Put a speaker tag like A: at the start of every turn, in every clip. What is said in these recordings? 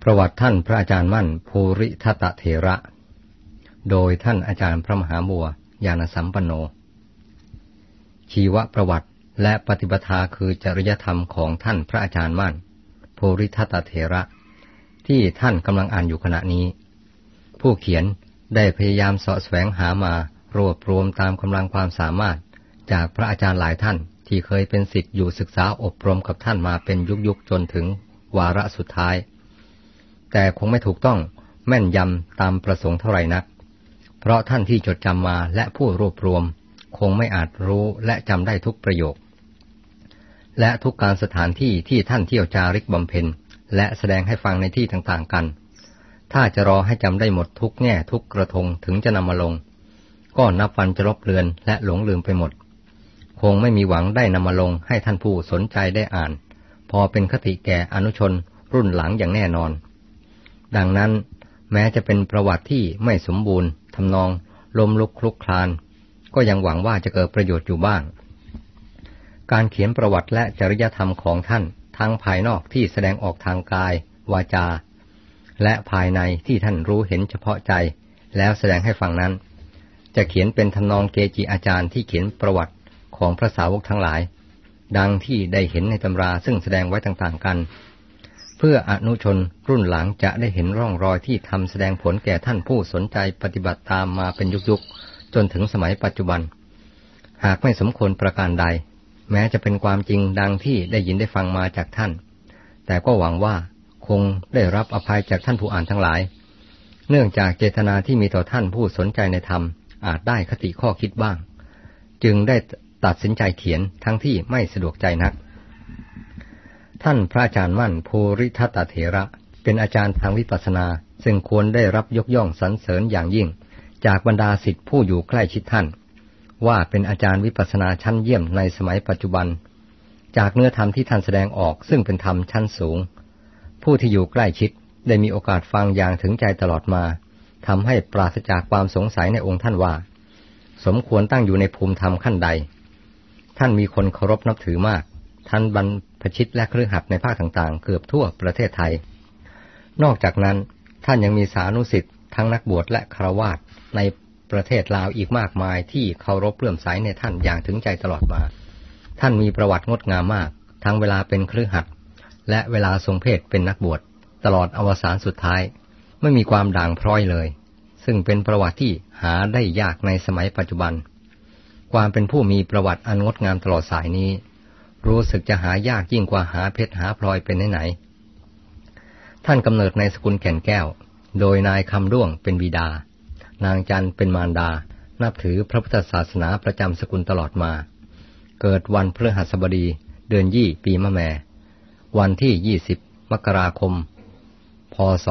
A: ประวัติท่านพระอาจารย์มั่นภูริทัตเถระ โดยท่านอาจารย์พระมหาบัวญาณสัมปันโน ชีวประวัติและปฏิปทาคือจริยธรรมของท่านพระอาจารย์มั่นภูริทัตเถระที่ท่านกำลังอ่านอยู่ขณะนี้ผู้เขียนได้พยายามเสาะแสวงหามารวบรวมตามกำลังความสามารถจากพระอาจารย์หลายท่านที่เคยเป็นศิษย์อยู่ศึกษาอบรมกับท่านมาเป็นยุคจนถึงวาระสุดท้ายแต่คงไม่ถูกต้องแม่นยำตามประสงค์เท่าไหร่นักเพราะท่านที่จดจำมาและผู้รวบรวมคงไม่อาจรู้และจำได้ทุกประโยคและทุกการสถานที่ที่ท่านเที่ยวจาริกบำเพ็ญและแสดงให้ฟังในที่ต่างๆกันถ้าจะรอให้จำได้หมดทุกแง่ทุกกระทงถึงจะนำมาลงก็นับวันจะลบเลือนและหลงลืมไปหมดคงไม่มีหวังได้นำมาลงให้ท่านผู้สนใจได้อ่านพอเป็นคติแก่อนุชนรุ่นหลังอย่างแน่นอนดังนั้นแม้จะเป็นประวัติที่ไม่สมบูรณ์ทำนองล้มลุกคลุกคลานก็ยังหวังว่าจะเกิดประโยชน์อยู่บ้างการเขียนประวัติและจริยธรรมของท่านทั้งภายนอกที่แสดงออกทางกายวาจาและภายในที่ท่านรู้เห็นเฉพาะใจแล้วแสดงให้ฟังนั้นจะเขียนเป็นทำนองเกจิอาจารย์ที่เขียนประวัติของพระสาวกทั้งหลายดังที่ได้เห็นในตำราซึ่งแสดงไว้ต่างๆกันเพื่ออนุชนรุ่นหลังจะได้เห็นร่องรอยที่ทำแสดงผลแก่ท่านผู้สนใจปฏิบัติตามมาเป็นยุคจนถึงสมัยปัจจุบันหากไม่สมควรประการใดแม้จะเป็นความจริงดังที่ได้ยินได้ฟังมาจากท่านแต่ก็หวังว่าคงได้รับอภัยจากท่านผู้อ่านทั้งหลายเนื่องจากเจตนาที่มีต่อท่านผู้สนใจในธรรมอาจได้คติข้อคิดบ้างจึงได้ตัดสินใจเขียนทั้งที่ไม่สะดวกใจนักท่านพระอาจารย์มั่นภูริทัตเถระเป็นอาจารย์ทางวิปัสสนาซึ่งควรได้รับยกย่องสรรเสริญอย่างยิ่งจากบรรดาศิษย์ผู้อยู่ใกล้ชิดท่านว่าเป็นอาจารย์วิปัสสนาชั้นเยี่ยมในสมัยปัจจุบันจากเนื้อธรรมที่ท่านแสดงออกซึ่งเป็นธรรมชั้นสูงผู้ที่อยู่ใกล้ชิดได้มีโอกาสฟังอย่างถึงใจตลอดมาทำให้ปราศจากความสงสัยในองค์ท่านว่าสมควรตั้งอยู่ในภูมิธรรมขั้นใดท่านมีคนเคารพนับถือมากท่านบรรพชิตและคฤหัสถ์ในภาคต่างๆเกือบทั่วประเทศไทยนอกจากนั้นท่านยังมีสานุศิษย์ทั้งนักบวชและฆราวาสในประเทศลาวอีกมากมายที่เคารพเลื่อมใสในท่านอย่างถึงใจตลอดมาท่านมีประวัติงดงามมากทั้งเวลาเป็นคฤหัสถ์และเวลาทรงเพศเป็นนักบวชตลอดอวสานสุดท้ายไม่มีความด่างพร้อยเลยซึ่งเป็นประวัติที่หาได้ยากในสมัยปัจจุบันความเป็นผู้มีประวัติอันงดงามตลอดสายนี้รู้สึกจะหายากยิ่งกว่าหาเพชรหาพลอยเป็นไหนท่านกำเนิดในสกุลแก่นแก้วโดยนายคำด้วงเป็นบิดานางจันเป็นมารดานับถือพระพุทธศาสนาประจำสกุลตลอดมาเกิดวันพฤหัสบดีเดือนยี่ปีมะแม่วันที่20 มกราคมพ.ศ.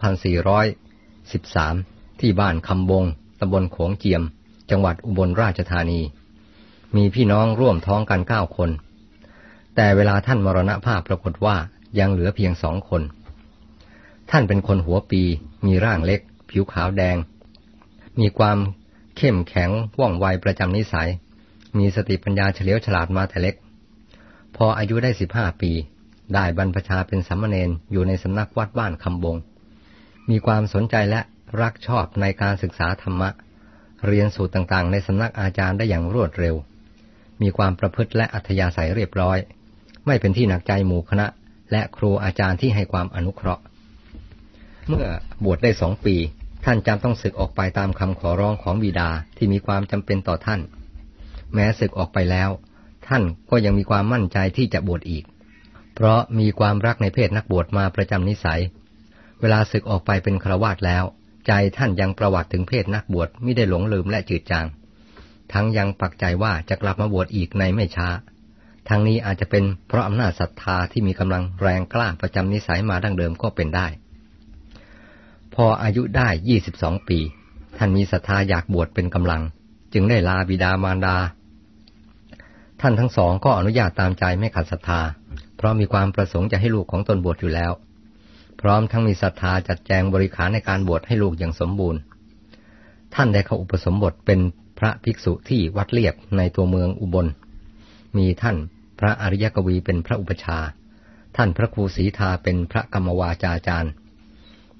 A: 2413ที่บ้านคำบงตำบลโขงเจียมจังหวัดอุบลราชธานีมีพี่น้องร่วมท้องกัน9 คนแต่เวลาท่านมรณภาพปรากฏว่ายังเหลือเพียง2 คนท่านเป็นคนหัวปีมีร่างเล็กผิวขาวแดงมีความเข้มแข็งว่องไวประจำนิสัยมีสติปัญญาเฉลียวฉลาดมาแต่เล็กพออายุได้15 ปีได้บรรพชาเป็นสามเณรอยู่ในสำนักวัดบ้านคำบงมีความสนใจและรักชอบในการศึกษาธรรมะเรียนสูตรต่างๆในสำนักอาจารย์ได้อย่างรวดเร็วมีความประพฤติและอัธยาศัยเรียบร้อยไม่เป็นที่หนักใจหมู่คณะและครูอาจารย์ที่ให้ความอนุเคราะห์เมื่อบวชได้2 ปีท่านจำต้องสึกออกไปตามคำขอร้องของบิดาที่มีความจำเป็นต่อท่านแม้สึกออกไปแล้วท่านก็ยังมีความมั่นใจที่จะบวชอีกเพราะมีความรักในเพศนักบวชมาประจำนิสัยเวลาสึกออกไปเป็นฆราวาสแล้วใจท่านยังประวัติถึงเพศนักบวชไม่ได้หลงลืมและจืดจางทั้งยังปักใจว่าจะกลับมาบวชอีกในไม่ช้าทั้งนี้อาจจะเป็นเพราะอำนาจศรัทธาที่มีกำลังแรงกล้าประจำนิสัยมาดั้งเดิมก็เป็นได้พออายุได้22 ปีท่านมีศรัทธาอยากบวชเป็นกำลังจึงได้ลาบิดามารดาท่านทั้งสองก็อนุญาตตามใจไม่ขัดศรัทธาเพราะมีความประสงค์จะให้ลูกของตนบวชอยู่แล้วพร้อมทั้งมีศรัทธาจัดแจงบริขารในการบวชให้ลูกอย่างสมบูรณ์ท่านได้เข้าอุปสมบทเป็นพระภิกษุที่วัดเลียบในตัวเมืองอุบลมีท่านพระอริยกวีเป็นพระอุปชาท่านพระครูศรีทาเป็นพระกรรมวาจาจารย์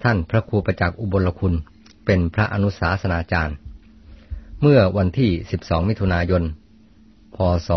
A: ท่านพระครูประจักษ์อุบลคุณเป็นพระอนุศาสนาจารย์เมื่อวันที่12มิถุนายนพ.ศ.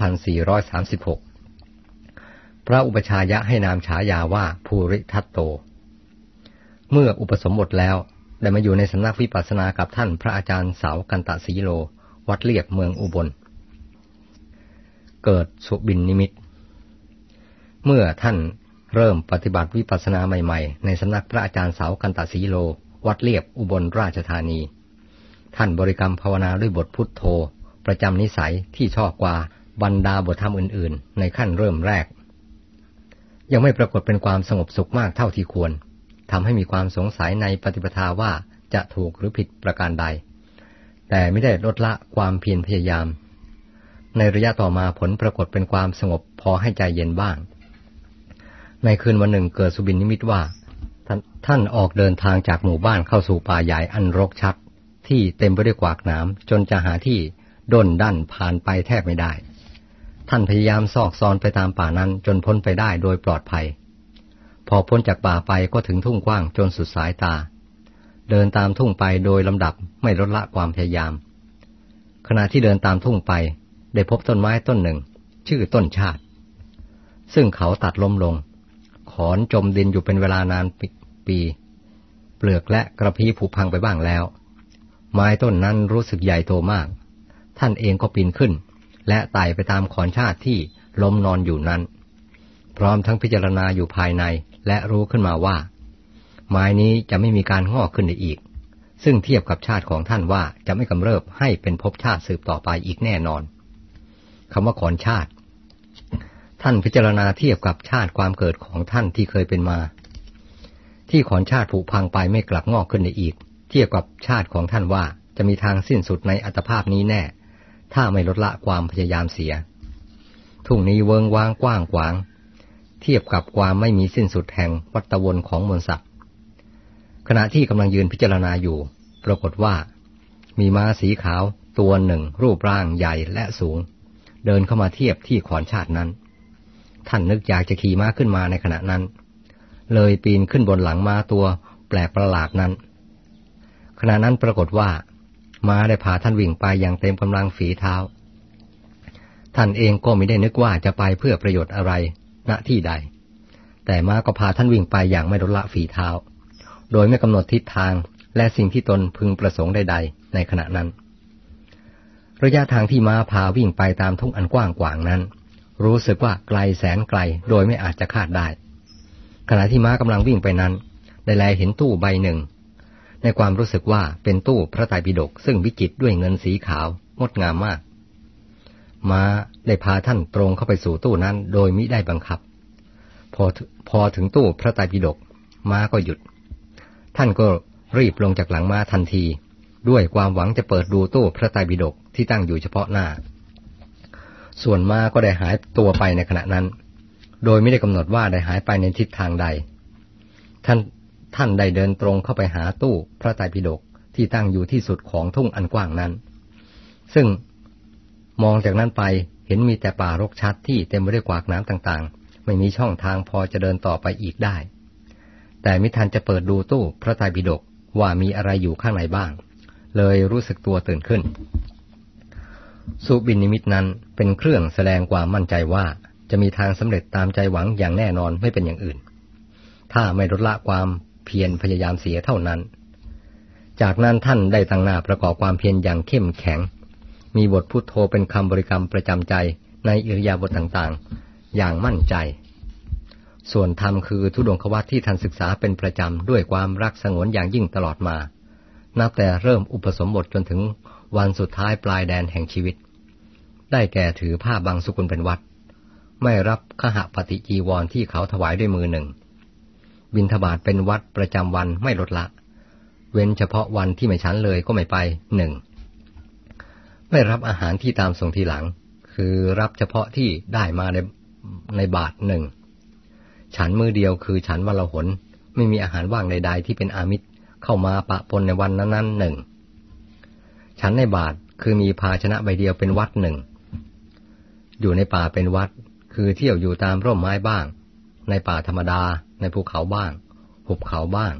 A: 2436พระอุปชายะให้นามฉายาว่าภูริทัตโตเมื่ออุปสมบทแล้วได้มาอยู่ในสำนักวิปัสสนากับท่านพระอาจารย์เสากันตสีโลวัดเลียบเมืองอุบลเกิดสุบินนิมิตเมื่อท่านเริ่มปฏิบัติวิปัสสนาใหม่ๆในสำนักพระอาจารย์เสากันตสีโลวัดเลียบอุบลราชธานีท่านบริกรรมภาวนาด้วยบทพุทโธประจำนิสัยที่ชอบกว่าบรรดาบทธรรมอื่นๆในขั้นเริ่มแรกยังไม่ปรากฏเป็นความสงบสุขมากเท่าที่ควรทำให้มีความสงสัยในปฏิปทาว่าจะถูกหรือผิดประการใดแต่ไม่ได้ลดละความเพียรพยายามในระยะต่อมาผลปรากฏเป็นความสงบพอให้ใจเย็นบ้างในคืนวันหนึ่งเกิดสุบินนิมิตว่าท่านออกเดินทางจากหมู่บ้านเข้าสู่ป่าใหญ่อันรกชัดที่เต็มไปด้วยกวากหนามจนจะหาที่ด้นดั่นผ่านไปแทบไม่ได้ท่านพยายามซอกซอนไปตามป่านั้นจนพ้นไปได้โดยปลอดภัยพอพ้นจากป่าไปก็ถึงทุ่งกว้างจนสุดสายตาเดินตามทุ่งไปโดยลำดับไม่ลดละความพยายามขณะที่เดินตามทุ่งไปได้พบต้นไม้ต้นหนึ่งชื่อต้นชาติซึ่งเขาตัดล้มลงขอนจมดินอยู่เป็นเวลานานปีเปลือกและกระพี้ผุพังไปบ้างแล้วไม้ต้นนั้นรู้สึกใหญ่โตมากท่านเองก็ปีนขึ้นและไต่ไปตามขอนชาติที่ล้มนอนอยู่นั้นพร้อมทั้งพิจารณาอยู่ภายในและรู้ขึ้นมาว่าไม้นี้จะไม่มีการงอกขึ้นได้อีกซึ่งเทียบกับชาติของท่านว่าจะไม่กำเริบให้เป็นภพชาติสืบต่อไปอีกแน่นอนคำว่าขอนชาติท่านพิจารณาเทียบกับชาติความเกิดของท่านที่เคยเป็นมาที่ขอนชาติผุพังไปไม่กลับงอกขึ้นได้อีกเทียบกับชาติของท่านว่าจะมีทางสิ้นสุดในอัตภาพนี้แน่ถ้าไม่ลดละความพยายามเสียทุ่งนี้เวิ้งว้างกว้างขวางเทียบกับความไม่มีสิ้นสุดแห่งวัฏวนของมวลสัตว์ขณะที่กำลังยืนพิจารณาอยู่ปรากฏว่ามีม้าสีขาวตัวหนึ่งรูปร่างใหญ่และสูงเดินเข้ามาเทียบที่ขอนชาตินั้นท่านนึกอยากจะขี่ม้าขึ้นมาในขณะนั้นเลยปีนขึ้นบนหลังม้าตัวแปลกประหลาดนั้นขณะนั้นปรากฏว่าม้าได้พาท่านวิ่งไปอย่างเต็มกำลังฝีเท้าท่านเองก็ไม่ได้นึกว่าจะไปเพื่อประโยชน์อะไรณที่ใดแต่ม้าก็พาท่านวิ่งไปอย่างไม่ลดละฝีเท้าโดยไม่กำหนดทิศทางและสิ่งที่ตนพึงประสงค์ใดๆในขณะนั้นระยะทางที่ม้าพาวิ่งไปตามทุ่งอันกว้างขวางนั้นรู้สึกว่าไกลแสนไกลโดยไม่อาจจะคาดได้ขณะที่ม้ากำลังวิ่งไปนั้นได้แลเห็นตู้ใบหนึ่งในความรู้สึกว่าเป็นตู้พระไตรปิฎกซึ่งวิจิตรด้วยเงินสีขาวงดงามมากม้าได้พาท่านตรงเข้าไปสู่ตู้นั้นโดยมิได้บังคับพอถึงตู้พระไตรปิฎกม้าก็หยุดท่านก็รีบลงจากหลังม้าทันทีด้วยความหวังจะเปิดดูตู้พระไตรปิฎกที่ตั้งอยู่เฉพาะหน้าส่วนม้าก็ได้หายตัวไปในขณะนั้นโดยไม่ได้กำหนดว่าได้หายไปในทิศทางใดท่านได้เดินตรงเข้าไปหาตู้พระไตรปิฎกที่ตั้งอยู่ที่สุดของทุ่งอันกว้างนั้นซึ่งมองจากนั้นไปเห็นมีแต่ป่ารกชัดที่เต็มไปด้วยกวากน้ำต่างๆไม่มีช่องทางพอจะเดินต่อไปอีกได้แต่มิทันจะเปิดดูตู้พระไตรปิฎกว่ามีอะไรอยู่ข้างในบ้างเลยรู้สึกตัวตื่นขึ้นสุบินนิมิตนั้นเป็นเครื่องแสดงความมั่นใจว่าจะมีทางสำเร็จตามใจหวังอย่างแน่นอนไม่เป็นอย่างอื่นถ้าไม่ลดละความเพียรพยายามเสียเท่านั้นจากนั้นท่านได้ตั้งหน้าประกอบความเพียรอย่างเข้มแข็งมีบทพุทโธเป็นคำบริกรรมประจำใจในอิริยาบถต่างๆอย่างมั่นใจส่วนธรรมคือธุดงควัตรที่ท่านศึกษาเป็นประจำด้วยความรักสงวนอย่างยิ่งตลอดมานับแต่เริ่มอุปสมบทจนถึงวันสุดท้ายปลายแดนแห่งชีวิตได้แก่ถือผ้าบางสุกุลเป็นวัดไม่รับคหปฏิจีวรที่เขาถวายด้วยมือหนึ่งบิณฑบาตเป็นวัดประจำวันไม่ลดละเว้นเฉพาะวันที่ไม่ฉันเลยก็ไม่ไปหนึ่งไม่รับอาหารที่ตามส่งทีหลังคือรับเฉพาะที่ได้มาในบาตรหนึ่งฉันมือเดียวคือฉันวันละหนไม่มีอาหารว่างใดๆที่เป็นอามิตรเข้ามาปะปนในวันนั้นๆหนึ่งฉันในบาตรคือมีภาชนะใบเดียวเป็นวัดหนึ่งอยู่ในป่าเป็นวัดคือเที่ยวอยู่ตามร่มไม้บ้างในป่าธรรมดาในภูเขาบ้างหุบเขาบ้าง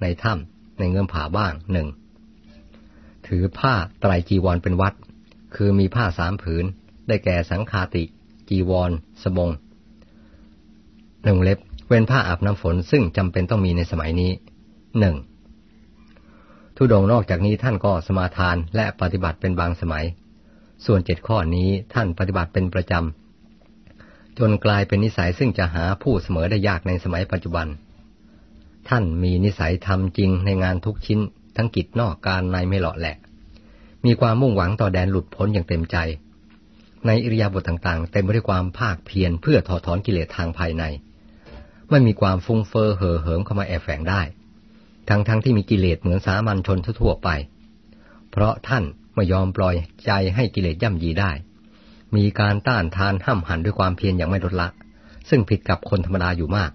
A: ในถ้ำในเงื่อมผาบ้าง 1. ถือผ้าไตรจีวรเป็นวัดคือมีผ้า3 ผืนได้แก่สังฆาติจีวรสบง1 เล็บเว้นผ้าอาบน้ำฝนซึ่งจำเป็นต้องมีในสมัยนี้ 1. ธุดงค์นอกจากนี้ท่านก็สมาทานและปฏิบัติเป็นบางสมัยส่วน7 ข้อนี้ท่านปฏิบัติเป็นประจำจนกลายเป็นนิสัยซึ่งจะหาผู้เสมอได้ยากในสมัยปัจจุบันท่านมีนิสัยทำจริงในงานทุกชิ้นทั้งกิจนอกการในไม่เหลาะแหละมีความมุ่งหวังต่อแดนหลุดพ้นอย่างเต็มใจในอิริยาบถต่างๆเต็มไปด้วยความภาคเพียรเพื่อถอดถอนกิเลสทางภายในไม่มีความฟุ้งเฟ้อเห่อเหิมเข้ามาแอบแฝงได้ทั้งที่มีกิเลสเหมือนสามัญชนทั่วไปเพราะท่านไม่ยอมปล่อยใจให้กิเลสย่ำยีได้มีการต้านทานห้ำหั่นด้วยความเพียรอย่างไม่ลดละซึ่งผิดกับคนธรรมดาอยู่มาก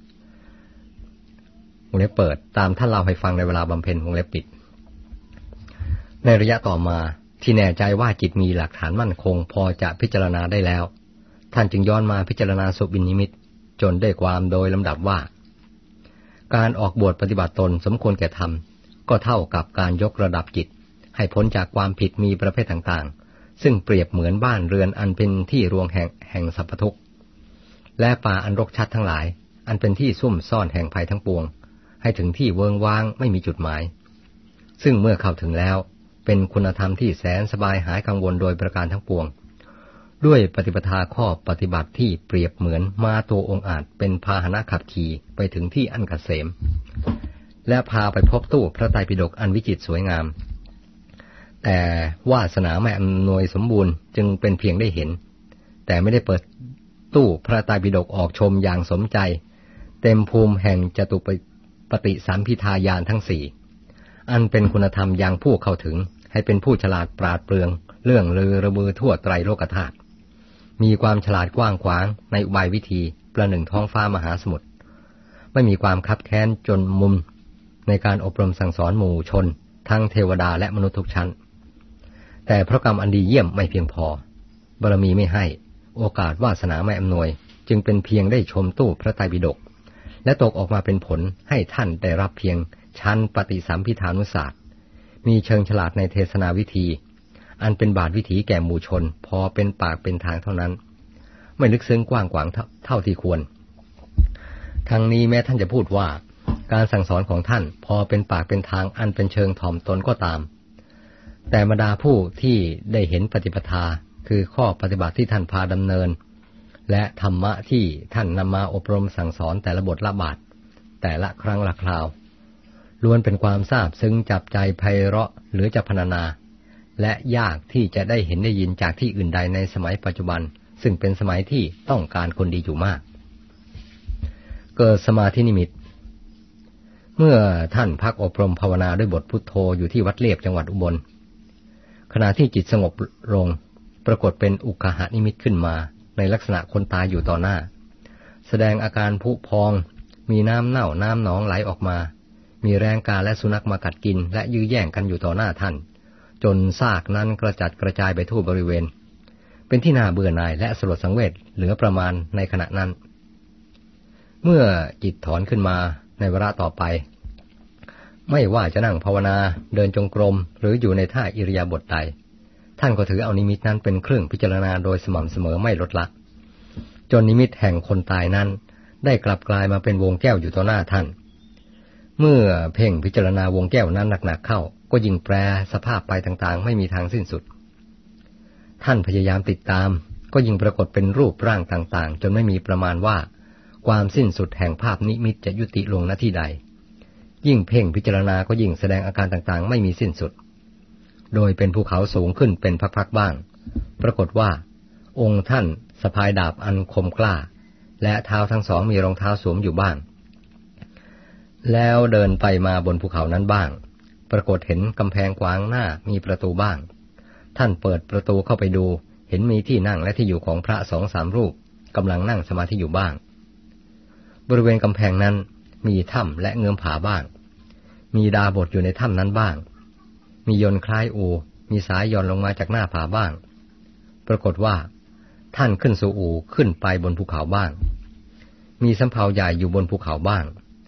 A: วงเล็บเปิดตามท่านเล่าให้ฟังในเวลาบำเพ็ญวงเล็บปิดในระยะต่อมาที่แน่ใจว่าจิตมีหลักฐานมั่นคงพอจะพิจารณาได้แล้วท่านจึงย้อนมาพิจารณาสุบินนิมิตจนได้ความโดยลำดับว่าการออกบวชปฏิบัติตนสมควรแก่ธรรมก็เท่ากับการยกระดับจิตให้พ้นจากความผิดมีประเภทต่างๆซึ่งเปรียบเหมือนบ้านเรือนอันเป็นที่รวงแห่งสัพพทุกข์และป่าอันรกชัดทั้งหลายอันเป็นที่ซุ่มซ่อนแห่งภัยทั้งปวงให้ถึงที่เวิงว้างไม่มีจุดหมายซึ่งเมื่อเข้าถึงแล้วเป็นคุณธรรมที่แสนสบายหายกังวลโดยประการทั้งปวงด้วยปฏิปทาข้อปฏิบัติที่เปรียบเหมือนม้าตัวองอาจเป็นพาหนะขับขี่ไปถึงที่อันเกษมและพาไปพบตู้พระไตรปิฎกอันวิจิตรสวยงามแต่วาสนาไม่อำนวยสมบูรณ์จึงเป็นเพียงได้เห็นแต่ไม่ได้เปิดตู้พระไตรปิฎกออกชมอย่างสมใจเต็มภูมิแห่งจตุปฏิสัมภิทาญาณทั้ง4อันเป็นคุณธรรมอย่างผู้เข้าถึงให้เป็นผู้ฉลาดปราดเปรื่องเรื่องลือระบือทั่วไตรโลกธาตุมีความฉลาดกว้างขวางในอุบายวิธีประหนึ่งท้องฟ้ามหาสมุทรไม่มีความคับแค้นจนมุมในการอบรมสั่งสอนหมู่ชนทั้งเทวดาและมนุษย์ทุกชั้นแต่เพราะกรรมอันดีเยี่ยมไม่เพียงพอบารมีไม่ให้โอกาสวาสนาไม่อำนวยจึงเป็นเพียงได้ชมตู้พระไตรปิฎกและตกออกมาเป็นผลให้ท่านได้รับเพียงชั้นปฏิสัมภิทานุศาสตร์มีเชิงฉลาดในเทศนาวิธีอันเป็นบาทวิถีแก่หมู่ชนพอเป็นปากเป็นทางเท่านั้นไม่ลึกซึ้งกว้างขวางเท่าที่ควรทั้งนี้แม้ท่านจะพูดว่าการสั่งสอนของท่านพอเป็นปากเป็นทางอันเป็นเชิงถ่อมตนก็ตามแต่บรรดาผู้ที่ได้เห็นปฏิปทาคือข้อปฏิบัติที่ท่านพาดำเนินและธรรมะที่ท่านนำมาอบรมสั่งสอนแต่ละบทละบาทแต่ละครั้งละคราวล้วนเป็นความซาบซึ้งจับใจไพเราะหรือจะพรรณนาและยากที่จะได้เห็นได้ยินจากที่อื่นใดในสมัยปัจจุบันซึ่งเป็นสมัยที่ต้องการคนดีอยู่มากเกิดสมาธินิมิตเมื่อท่านพักอบรมภาวนาด้วยบทพุทโธอยู่ที่วัดเลียบจังหวัดอุบลขณะที่จิตสงบลงปรากฏเป็นอุกขนิมิตขึ้นมาในลักษณะคนตายอยู่ต่อหน้าแสดงอาการผุพองมีน้ำเน่าน้ำหนองไหลออกมามีแรงกาและสุนัขมากัดกินและยื้อแย่งกันอยู่ต่อหน้าท่านจนซากนั้นกระจัดกระจายไปทั่วบริเวณเป็นที่น่าเบื่อหน่ายและสลดสังเวชเหลือประมาณในขณะนั้นเมื่อจิตถอนขึ้นมาในวาระต่อไปไม่ว่าจะนั่งภาวนาเดินจงกรมหรืออยู่ในท่าอิริยาบถใดท่านก็ถือเอานิมิตนั้นเป็นเครื่องพิจารณาโดยสม่ำเสมอไม่ลดละจนนิมิตแห่งคนตายนั้นได้กลับกลายมาเป็นวงแก้วอยู่ต่อหน้าท่านเมื่อเพ่งพิจารณาวงแก้วนั้นหนักๆเข้าก็ยิ่งแปรสภาพไปต่างๆไม่มีทางสิ้นสุดท่านพยายามติดตามก็ยิ่งปรากฏเป็นรูปร่างต่างๆจนไม่มีประมาณว่าความสิ้นสุดแห่งภาพนิมิตจะยุติลงณที่ใดยิ่งเพ่งพิจารณาก็ยิ่งแสดงอาการต่างๆไม่มีสิ้นสุดโดยเป็นภูเขาสูงขึ้นเป็นพักๆบ้างปรากฏว่าองค์ท่านสะพายดาบอันคมกล้าและเท้าทั้งสองมีรองเท้าสวมอยู่บ้างแล้วเดินไปมาบนภูเขานั้นบ้างปรากฏเห็นกำแพงขวางหน้ามีประตูบ้างท่านเปิดประตูเข้าไปดูเห็นมีที่นั่งและที่อยู่ของพระ2-3 รูปกำลังนั่งสมาธิอยู่บ้างบริเวณกำแพงนั้นมีถ้ำและเงื้อมผาบ้างมีดาบทอยู่ในถ้ำนั้นบ้างมียนต์คล้ายอูมีสายย่อนลงมาจากหน้าผาบ้างปรากฏว่าท่านขึ้นสู่อูขึ้นไปบนภูเขาบ้างมีสำเภาใหญ่อยู่บนภูเขาบ้าง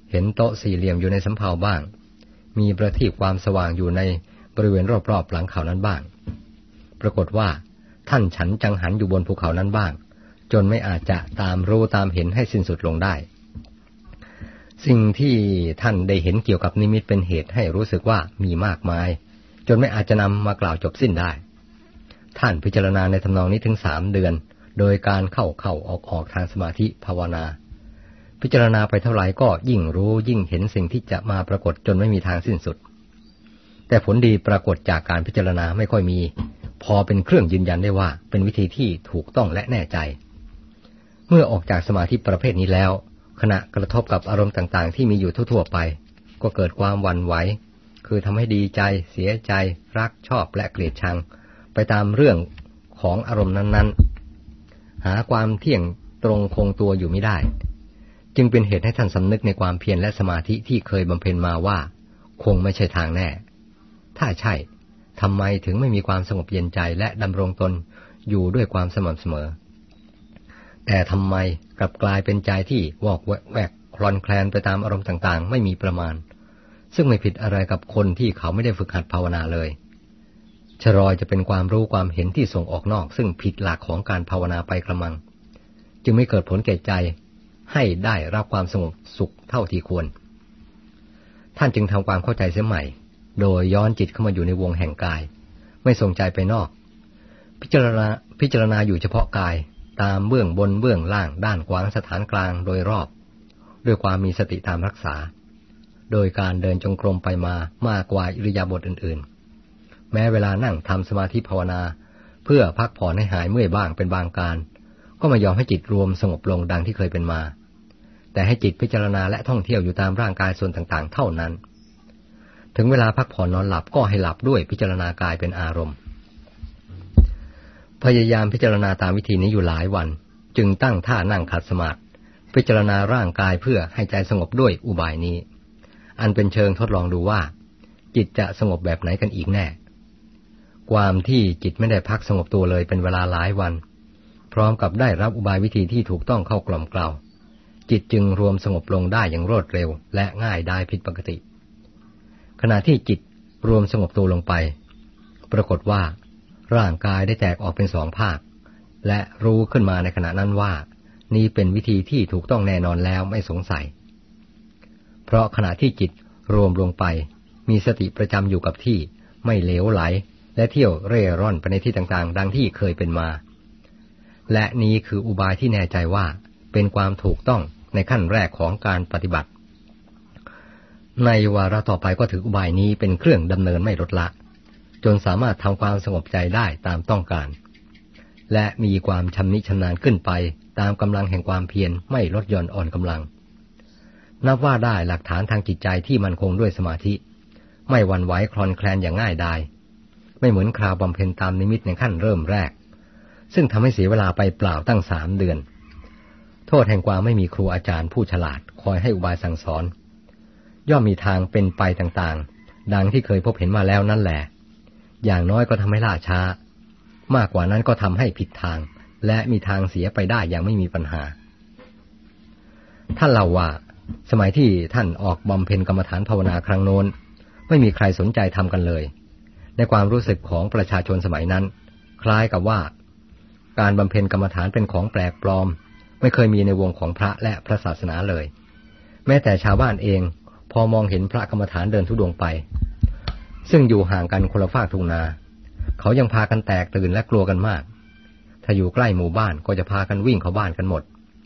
A: เห็นโต๊ะสี่เหลี่ยมอยู่ในสำเภาบ้างมีประทีปความสว่างอยู่ในบริเวณรอบๆหลังเขานั้นบ้างปรากฏว่าท่านฉันจังหันอยู่บนภูเขานั้นบ้างจนไม่อาจจะตามรู้ตามเห็นให้สิ้นสุดลงได้สิ่งที่ท่านได้เห็นเกี่ยวกับนิมิตเป็นเหตุให้รู้สึกว่ามีมากมายจนไม่อาจจะนำมากล่าวจบสิ้นได้ท่านพิจารณาในทำนองนี้ถึง3 เดือนโดยการเข้าออกทางสมาธิภาวนาพิจารณาไปเท่าไหร่ก็ยิ่งรู้ยิ่งเห็นสิ่งที่จะมาปรากฏจนไม่มีทางสิ้นสุดแต่ผลดีปรากฏจากการพิจารณาไม่ค่อยมีพอเป็นเครื่องยืนยันได้ว่าเป็นวิธีที่ถูกต้องและแน่ใจเมื่อออกจากสมาธิประเภทนี้แล้วขณะกระทบกับอารมณ์ต่างๆที่มีอยู่ทั่วๆไปก็เกิดความหวั่นไหวคือทำให้ดีใจเสียใจรักชอบและเกลียดชังไปตามเรื่องของอารมณ์นั้นๆหาความเที่ยงตรงคงตัวอยู่ไม่ได้จึงเป็นเหตุให้ท่านสำนึกในความเพียรและสมาธิที่เคยบำเพ็ญมาว่าคงไม่ใช่ทางแน่ถ้าใช่ทำไมถึงไม่มีความสงบเย็นใจและดำรงตนอยู่ด้วยความสม่ำเสมอแต่ทำไมกลับกลายเป็นใจที่วอกแวกคลอนแคลนไปตามอารมณ์ต่างๆไม่มีประมาณซึ่งไม่ผิดอะไรกับคนที่เขาไม่ได้ฝึกหัดภาวนาเลยชรอยจะเป็นความรู้ความเห็นที่ส่งออกนอกซึ่งผิดหลักของการภาวนาไปกระมังจึงไม่เกิดผลแก่ใจให้ได้รับความสงบสุขเท่าที่ควรท่านจึงทำความเข้าใจเสียใหม่โดยย้อนจิตเข้ามาอยู่ในวงแห่งกายไม่ส่งใจไปนอกพิจารณาอยู่เฉพาะกายตามเบื้องบนเบื้องล่างด้านขวางสถานกลางโดยรอบด้วยความมีสติตามรักษาโดยการเดินจงกรมไปมามากกว่าอิริยาบถอื่นๆแม้เวลานั่งทำสมาธิภาวนาเพื่อพักผ่อนให้หายเมื่อยบ้างเป็นบางการก็ไม่ยอมให้จิตรวมสงบลงดังที่เคยเป็นมาแต่ให้จิตพิจารณาและท่องเที่ยวอยู่ตามร่างกายส่วนต่างๆเท่านั้นถึงเวลาพักผ่อนนอนหลับก็ให้หลับด้วยพิจารณากายเป็นอารมณ์พยายามพิจารณาตามวิธีนี้อยู่หลายวันจึงตั้งท่านั่งขัดสมาธิพิจารณาร่างกายเพื่อให้ใจสงบด้วยอุบายนี้อันเป็นเชิงทดลองดูว่าจิตจะสงบแบบไหนกันอีกแน่ความที่จิตไม่ได้พักสงบตัวเลยเป็นเวลาหลายวันพร้อมกับได้รับอุบายวิธีที่ถูกต้องเข้ากล่อมเกลาจิตจึงรวมสงบลงได้อย่างรวดเร็วและง่ายได้ผิดปกติขณะที่จิตรวมสงบตัวลงไปปรากฏว่าร่างกายได้แตกออกเป็น2 ภาคและรู้ขึ้นมาในขณะนั้นว่านี่เป็นวิธีที่ถูกต้องแน่นอนแล้วไม่สงสัยเพราะขณะที่จิตรวมลงไปมีสติประจำอยู่กับที่ไม่เหลวไหลและเที่ยวเร่ร่อนไปในที่ต่างๆดังที่เคยเป็นมาและนี้คืออุบายที่แน่ใจว่าเป็นความถูกต้องในขั้นแรกของการปฏิบัติในวาระต่อไปก็ถืออุบายนี้เป็นเครื่องดำเนินไม่ลดละจนสามารถทำความสงบใจได้ตามต้องการและมีความชำนิชำนาญขึ้นไปตามกำลังแห่งความเพียรไม่ลดหย่อนอ่อนกำลังนับว่าได้หลักฐานทางจิตใจที่มั่นคงด้วยสมาธิไม่หวั่นไหวคลอนแคลนอย่างง่ายดายไม่เหมือนคราวบำเพ็ญตามนิมิตในขั้นเริ่มแรกซึ่งทำให้เสียเวลาไปเปล่าตั้ง3 เดือนโทษแห่งความไม่มีครูอาจารย์ผู้ฉลาดคอยให้อุบายสั่งสอนย่อมมีทางเป็นไปต่างๆดังที่เคยพบเห็นมาแล้วนั่นแหละอย่างน้อยก็ทำให้ล่าช้ามากกว่านั้นก็ทำให้ผิดทางและมีทางเสียไปได้อย่างไม่มีปัญหาท่านเล่าว่าสมัยที่ท่านออกบำเพ็ญกรรมฐานภาวนาครั้งโน้นไม่มีใครสนใจทำกันเลยในความรู้สึกของประชาชนสมัยนั้นคล้ายกับว่าการบำเพ็ญกรรมฐานเป็นของแปลกปลอมไม่เคยมีในวงของพระและพระศาสนาเลยแม้แต่ชาวบ้านเองพอมองเห็นพระกรรมฐานเดินธุดงค์ไปซึ่งอยู่ห่างกันคนละฝากทุ่งนาเขายังพากันแตกตื่นและกลัวกันมากถ้าอยู่ใกล้หมู่บ้านก็จะพากันวิ่งเข้าบ้านกันหมด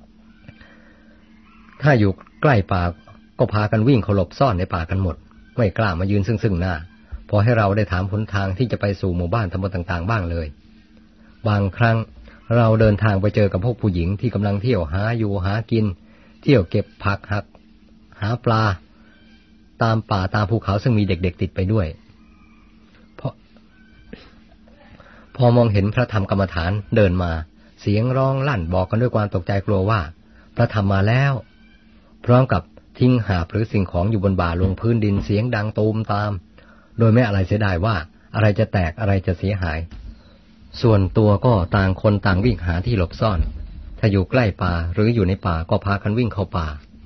A: ถ้าอยู่ใกล้ป่าก็พากันวิ่งเข้าหลบซ่อนในป่ากันหมดไม่กล้ามายืนซึ่งหน้าพอให้เราได้ถามหนทางที่จะไปสู่หมู่บ้านตำบลต่างๆบ้างเลยบางครั้งเราเดินทางไปเจอกับพวกผู้หญิงที่กำลังเที่ยวหาอยู่หากินเที่ยวเก็บผักหักหาปลาตามป่าตามภูเขาซึ่งมีเด็กๆติดไปด้วยพอมองเห็นพระธรรมกรรมฐานเดินมาเสียงร้องลั่นบอกกันด้วยความตกใจกลัวว่าพระธรรมมาแล้วพร้อมกับทิ้งหาบหรือสิ่งของอยู่บนบ่าลงพื้นดินเสียงดังตูมตามโดยไม่อะไรเสียดายว่าอะไรจะแตกอะไรจะเสียหายส่วนตัวก็ต่างคนต่างวิ่งหาที่หลบซ่อนถ้าอยู่ใกล้ป่าหรืออยู่ในป่าก็พากันวิ่งเข้าป่าถ้า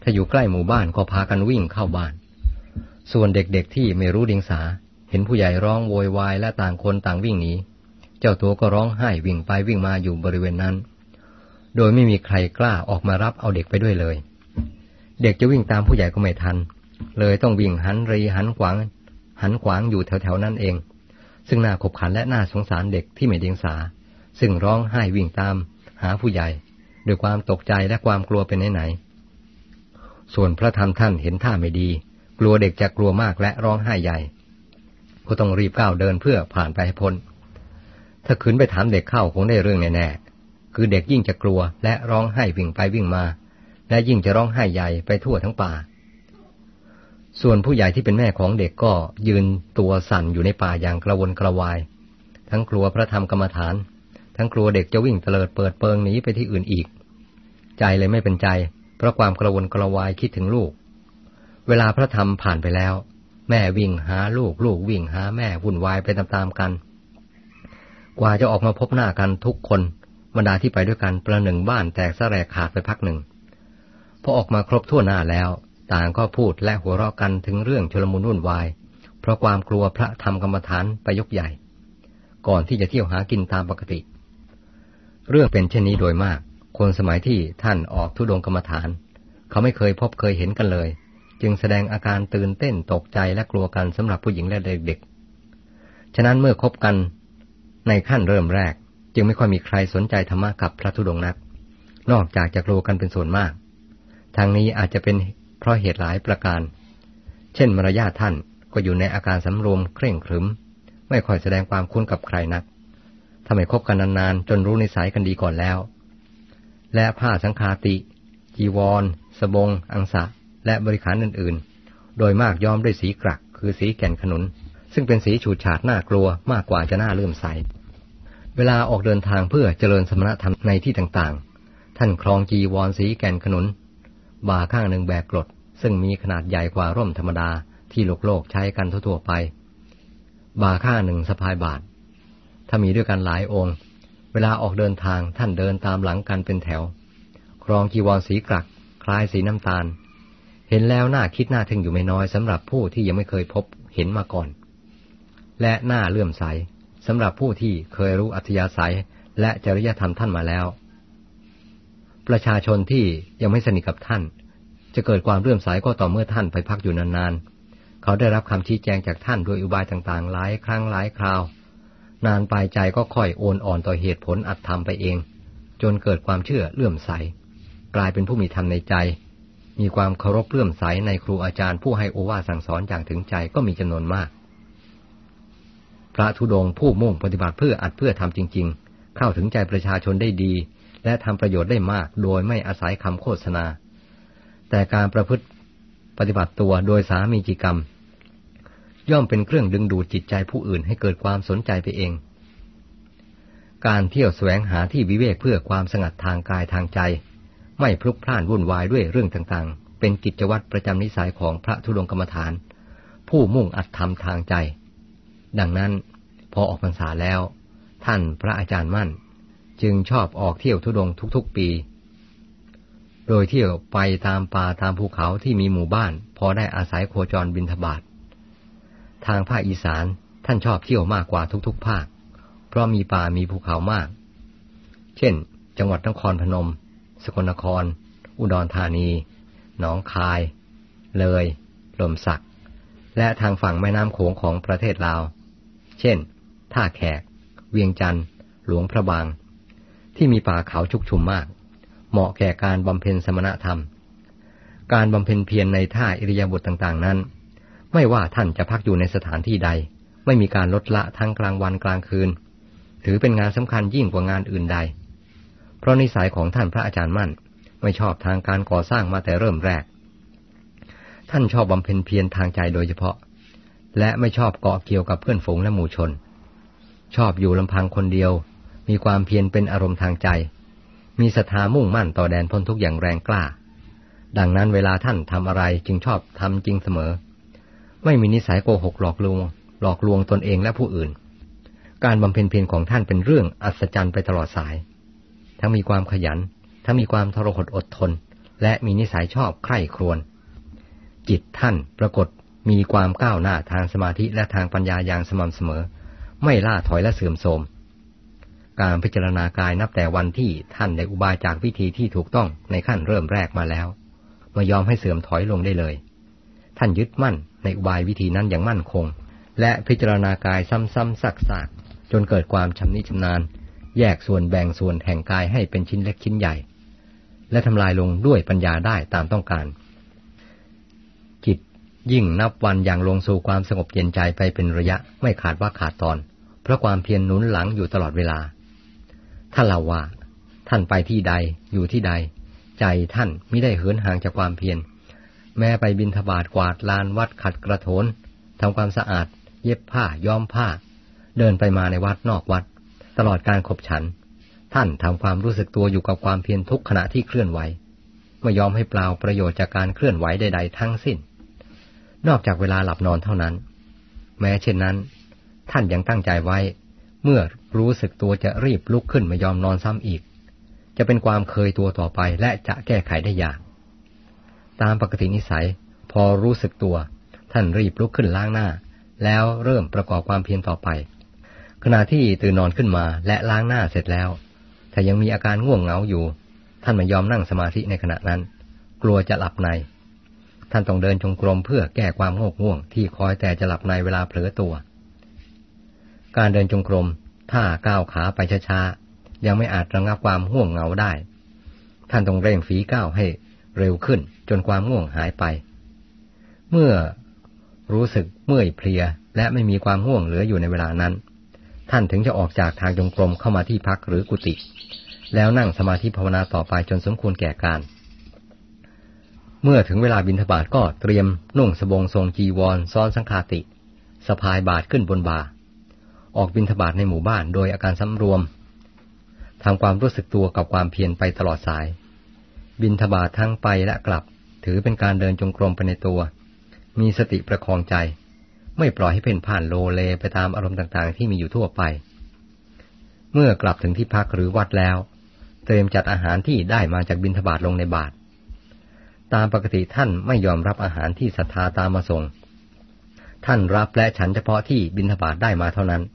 A: าอยู่ใกล้หมู่บ้านก็พากันวิ่งเข้าบ้านส่วนเด็กๆที่ไม่รู้เดียงสาเห็นผู้ใหญ่ร้องโวยวายและต่างคนต่างวิ่งหนีเจ้าตัวก็ร้องไห้วิ่งไปวิ่งมาอยู่บริเวณนั้นโดยไม่มีใครกล้าออกมารับเอาเด็กไปด้วยเลยเด็กจะวิ่งตามผู้ใหญ่ก็ไม่ทันเลยต้องวิ่งหันรีหันขวางอยู่แถวๆนั้นเองซึ่งน่าขบขันและน่าสงสารเด็กที่ไม่เดียงสาซึ่งร้องไห้วิ่งตามหาผู้ใหญ่ด้วยความตกใจและความกลัวเป็นไหนๆส่วนพระธรรมท่านเห็นท่าไม่ดีกลัวเด็กจะกลัวมากและร้องไห้ใหญ่ก็ต้องรีบก้าวเดินเพื่อผ่านไปให้พ้นถ้าขืนไปถามเด็กเข้าคงได้เรื่องแน่ๆคือเด็กยิ่งจะกลัวและร้องไห้วิ่งไปวิ่งมาและยิ่งจะร้องไห้ใหญ่ไปทั่วทั้งป่าส่วนผู้ใหญ่ที่เป็นแม่ของเด็กก็ยืนตัวสั่นอยู่ในป่าอย่างกระวนกระวายทั้งกลัวพระธรรมกรรมฐานทั้งกลัวเด็กจะวิ่งเตลิดเปิดเปิงหนีไปที่อื่นอีกใจเลยไม่เป็นใจเพราะความกระวนกระวายคิดถึงลูกเวลาพระธรรมผ่านไปแล้วแม่วิ่งหาลูกลูกวิ่งหาแม่วุ่นวายไปตามๆกันกว่าจะออกมาพบหน้ากันทุกคนบรรดาที่ไปด้วยกันประหนึ่งบ้านแตกสะแรกขาดไปพักหนึ่งพอออกมาครบทั่วหน้าแล้วต่างก็พูดและหัวเราะกันถึงเรื่องชุลมุนวุ่นวายเพราะความกลัวพระธรรมกรรมฐานไปยกใหญ่ก่อนที่จะเที่ยวหากินตามปกติเรื่องเป็นเช่นนี้โดยมากคนสมัยที่ท่านออกธุดงค์กรรมฐานเขาไม่เคยพบเคยเห็นกันเลยจึงแสดงอาการตื่นเต้นตกใจและกลัวกันสำหรับผู้หญิงและเด็กๆฉะนั้นเมื่อคบกันในขั้นเริ่มแรกจึงไม่ค่อยมีใครสนใจธรรมะกับพระธุดงค์นักนอกจากจะกลัวกันเป็นส่วนมากทางนี้อาจจะเป็นเพราะเหตุหลายประการเช่นมารยาทท่านก็อยู่ในอาการสำรวมเคร่งขรึมไม่ค่อยแสดงความคุ้นกับใครนักถ้าไม่คบกันนานๆจนรู้นิสัยกันดีก่อนแล้วและผ้าสังฆาติจีวรสบงอังสะและบริขารอื่นๆโดยมากย้อมด้วยสีกรักคือสีแก่นขนุนซึ่งเป็นสีฉูดฉาดน่ากลัวมากกว่าจะน่าเลื่อมใสเวลาออกเดินทางเพื่อเจริญสมณธรรมในที่ต่างๆท่านครองจีวรสีแก่นขนุนบ่าข้างหนึ่งแบกกรดซึ่งมีขนาดใหญ่กว่าร่มธรรมดาที่โลกใช้กันทั่วๆไปบ่าข้างหนึ่งสะพายบาทถ้ามีด้วยกันหลายองค์เวลาออกเดินทางท่านเดินตามหลังกันเป็นแถวครองจีวรสีกรักคล้ายสีน้ำตาลเห็นแล้วน่าคิดน่าทึ่งอยู่ไม่น้อยสำหรับผู้ที่ยังไม่เคยพบเห็นมาก่อนและน่าเลื่อมใสสำหรับผู้ที่เคยรู้อัธยาศัยและจริยธรรมท่านมาแล้วประชาชนที่ยังไม่สนิทกับท่านจะเกิดความเลื่อมใสก็ต่อเมื่อท่านไปพักอยู่นานๆเขาได้รับคำชี้แจงจากท่านโดยอุบายต่างๆหลายครั้งหลายคราวนานไปใจก็ค่อยโอนอ่อนต่อเหตุผลอัตธรรมไปเองจนเกิดความเชื่อเลื่อมใสกลายเป็นผู้มีธรรมในใจมีความเคารพเลื่อมใสในครูอาจารย์ผู้ให้โอวาทสั่งสอนอย่างถึงใจก็มีจำนวนมากพระธุดงค์ผู้มุ่งปฏิบัติเพื่ออัดเพื่อทำจริงๆเข้าถึงใจประชาชนได้ดีและทำประโยชน์ได้มากโดยไม่อาศัยคำโฆษณาแต่การประพฤติปฏิบัติตัวโดยสามีจิกรรมย่อมเป็นเครื่องดึงดูดจิตใจผู้อื่นให้เกิดความสนใจไปเองการเที่ยวแสวงหาที่วิเวกเพื่อความสงัดทางกายทางใจไม่พลุกพล่านวุ่นวายด้วยเรื่องต่างๆเป็นกิจวัตรประจำนิสัยของพระธุดงค์กรรมฐานผู้มุ่งอัตธรรมทางใจดังนั้นพอออกพรรษาแล้วท่านพระอาจารย์มั่นจึงชอบออกเที่ยวธุดงค์ทุกๆปีโดยเที่ยวไปตามป่าตามภูเขาที่มีหมู่บ้านพอได้อาศัยโคจรบิณฑบาตทางภาคอีสานท่านชอบเที่ยวมากกว่าทุกๆภาคเพราะมีป่ามีภูเขามากเช่นจังหวัดนครพนมสกลนครอุดรธานีหนองคายเลยหล่มสักและทางฝั่งแม่น้ำโขงของประเทศลาวเช่นท่าแขกเวียงจันทร์หลวงพระบางที่มีป่าเขาชุกชุมมากเหมาะแก่การบำเพ็ญสมณธรรมการบำเพ็ญเพียรในท่าอิริยาบถต่างๆนั้นไม่ว่าท่านจะพักอยู่ในสถานที่ใดไม่มีการลดละทั้งกลางวันกลางคืนถือเป็นงานสำคัญยิ่งกว่างานอื่นใดเพราะนิสัยของท่านพระอาจารย์มั่นไม่ชอบทางการก่อสร้างมาแต่เริ่มแรกท่านชอบบำเพ็ญเพียรทางใจโดยเฉพาะและไม่ชอบเกาะเกี่ยวกับเพื่อนฝูงและหมู่ชนชอบอยู่ลำพังคนเดียวมีความเพียรเป็นอารมณ์ทางใจมีศรัทธามุ่งมั่นต่อแดนพ้นทุกข์อย่างแรงกล้าดังนั้นเวลาท่านทำอะไรจึงชอบทำจริงเสมอไม่มีนิสัยโกหกหลอกลวงตนเองและผู้อื่นการบำเพ็ญเพียรของท่านเป็นเรื่องอัศจรรย์ไปตลอดสายทั้งมีความขยันทั้งมีความทรหดอดทนและมีนิสัยชอบใคร่ครวญจิตท่านปรากฏมีความก้าวหน้าทางสมาธิและทางปัญญาอย่างสม่ำเสมอไม่ล่าถอยและเสื่อมโทรมการพิจารณากายนับแต่วันที่ท่านได้อุบายจากวิธีที่ถูกต้องในขั้นเริ่มแรกมาแล้วไม่ยอมให้เสื่อมถอยลงได้เลยท่านยึดมั่นในอุบายวิธีนั้นอย่างมั่นคงและพิจารณากายซ้ำๆซักๆจนเกิดความชำนิชำนาญแยกส่วนแบ่งส่วนแห่งกายให้เป็นชิ้นเล็กชิ้นใหญ่และทำลายลงด้วยปัญญาได้ตามต้องการจิตยิ่งนับวันอย่างลงสู่ความสงบเย็นใจไปเป็นระยะไม่ขาดว่าขาดตอนเพราะความเพียรหนุนหลังอยู่ตลอดเวลาท่านเล่าว่าท่านไปที่ใดอยู่ที่ใดใจท่านมิได้เหินห่างจากความเพียรแม้ไปบิณฑบาตกวาดลานวัดขัดกระโถนทำความสะอาดเย็บผ้าย้อมผ้าเดินไปมาในวัดนอกวัดตลอดการขบฉันท่านทำความรู้สึกตัวอยู่กับความเพียรทุกขณะที่เคลื่อนไหวไม่ยอมให้เปล่าประโยชน์จากการเคลื่อนไหวใดๆทั้งสิ้นนอกจากเวลาหลับนอนเท่านั้นแม้เช่นนั้นท่านยังตั้งใจไว้เมื่อรู้สึกตัวจะรีบลุกขึ้นไม่ยอมนอนซ้ำอีกจะเป็นความเคยตัวต่อไปและจะแก้ไขได้ยากตามปกตินิสัยพอรู้สึกตัวท่านรีบลุกขึ้นล้างหน้าแล้วเริ่มประกอบความเพียรต่อไปขณะที่ตื่นนอนขึ้นมาและล้างหน้าเสร็จแล้วถ้ายังมีอาการง่วงเหงาอยู่ท่านไม่ยอมนั่งสมาธิในขณะนั้นกลัวจะหลับในท่านต้องเดินจงกรมเพื่อแก้ความง่วงที่คอยแต่จะหลับในเวลาเผลอตัวการเดินจงกรมถ้าก้าวขาไปช้าๆยังไม่อาจระงับความง่วงเหงาได้ท่านต้องเร่งฝีก้าวให้เร็วขึ้นจนความง่วงหายไปเมื่อรู้สึกเมื่อยเพลียและไม่มีความง่วงเหลืออยู่ในเวลานั้นท่านถึงจะออกจากทางจงกรมเข้ามาที่พักหรือกุฏิแล้วนั่งสมาธิภาวนาต่อไปจนสมควรแก่การเมื่อถึงเวลาบิณฑบาตก็เตรียมนุ่งสบงทรงจีวรซ้อนสังฆาติสะพายบาตรขึ้นบนบ่าออกบิณฑบาตในหมู่บ้านโดยอาการสำรวมทำความรู้สึกตัวกับความเพียรไปตลอดสายบิณฑบาตทั้งไปและกลับถือเป็นการเดินจงกรมไปในตัวมีสติประคองใจไม่ปล่อยให้เพ่นพ่านโลเลไปตามอารมณ์ต่างๆที่มีอยู่ทั่วไปเมื่อกลับถึงที่พักหรือวัดแล้วเตรียมจัดอาหารที่ได้มาจากบิณฑบาตลงในบาตรตามปกติท่านไม่ยอมรับอาหารที่ศรัทธาตามมาส่งท่านรับและฉันเฉพาะที่บิณฑบาตได้มาเท่านั้น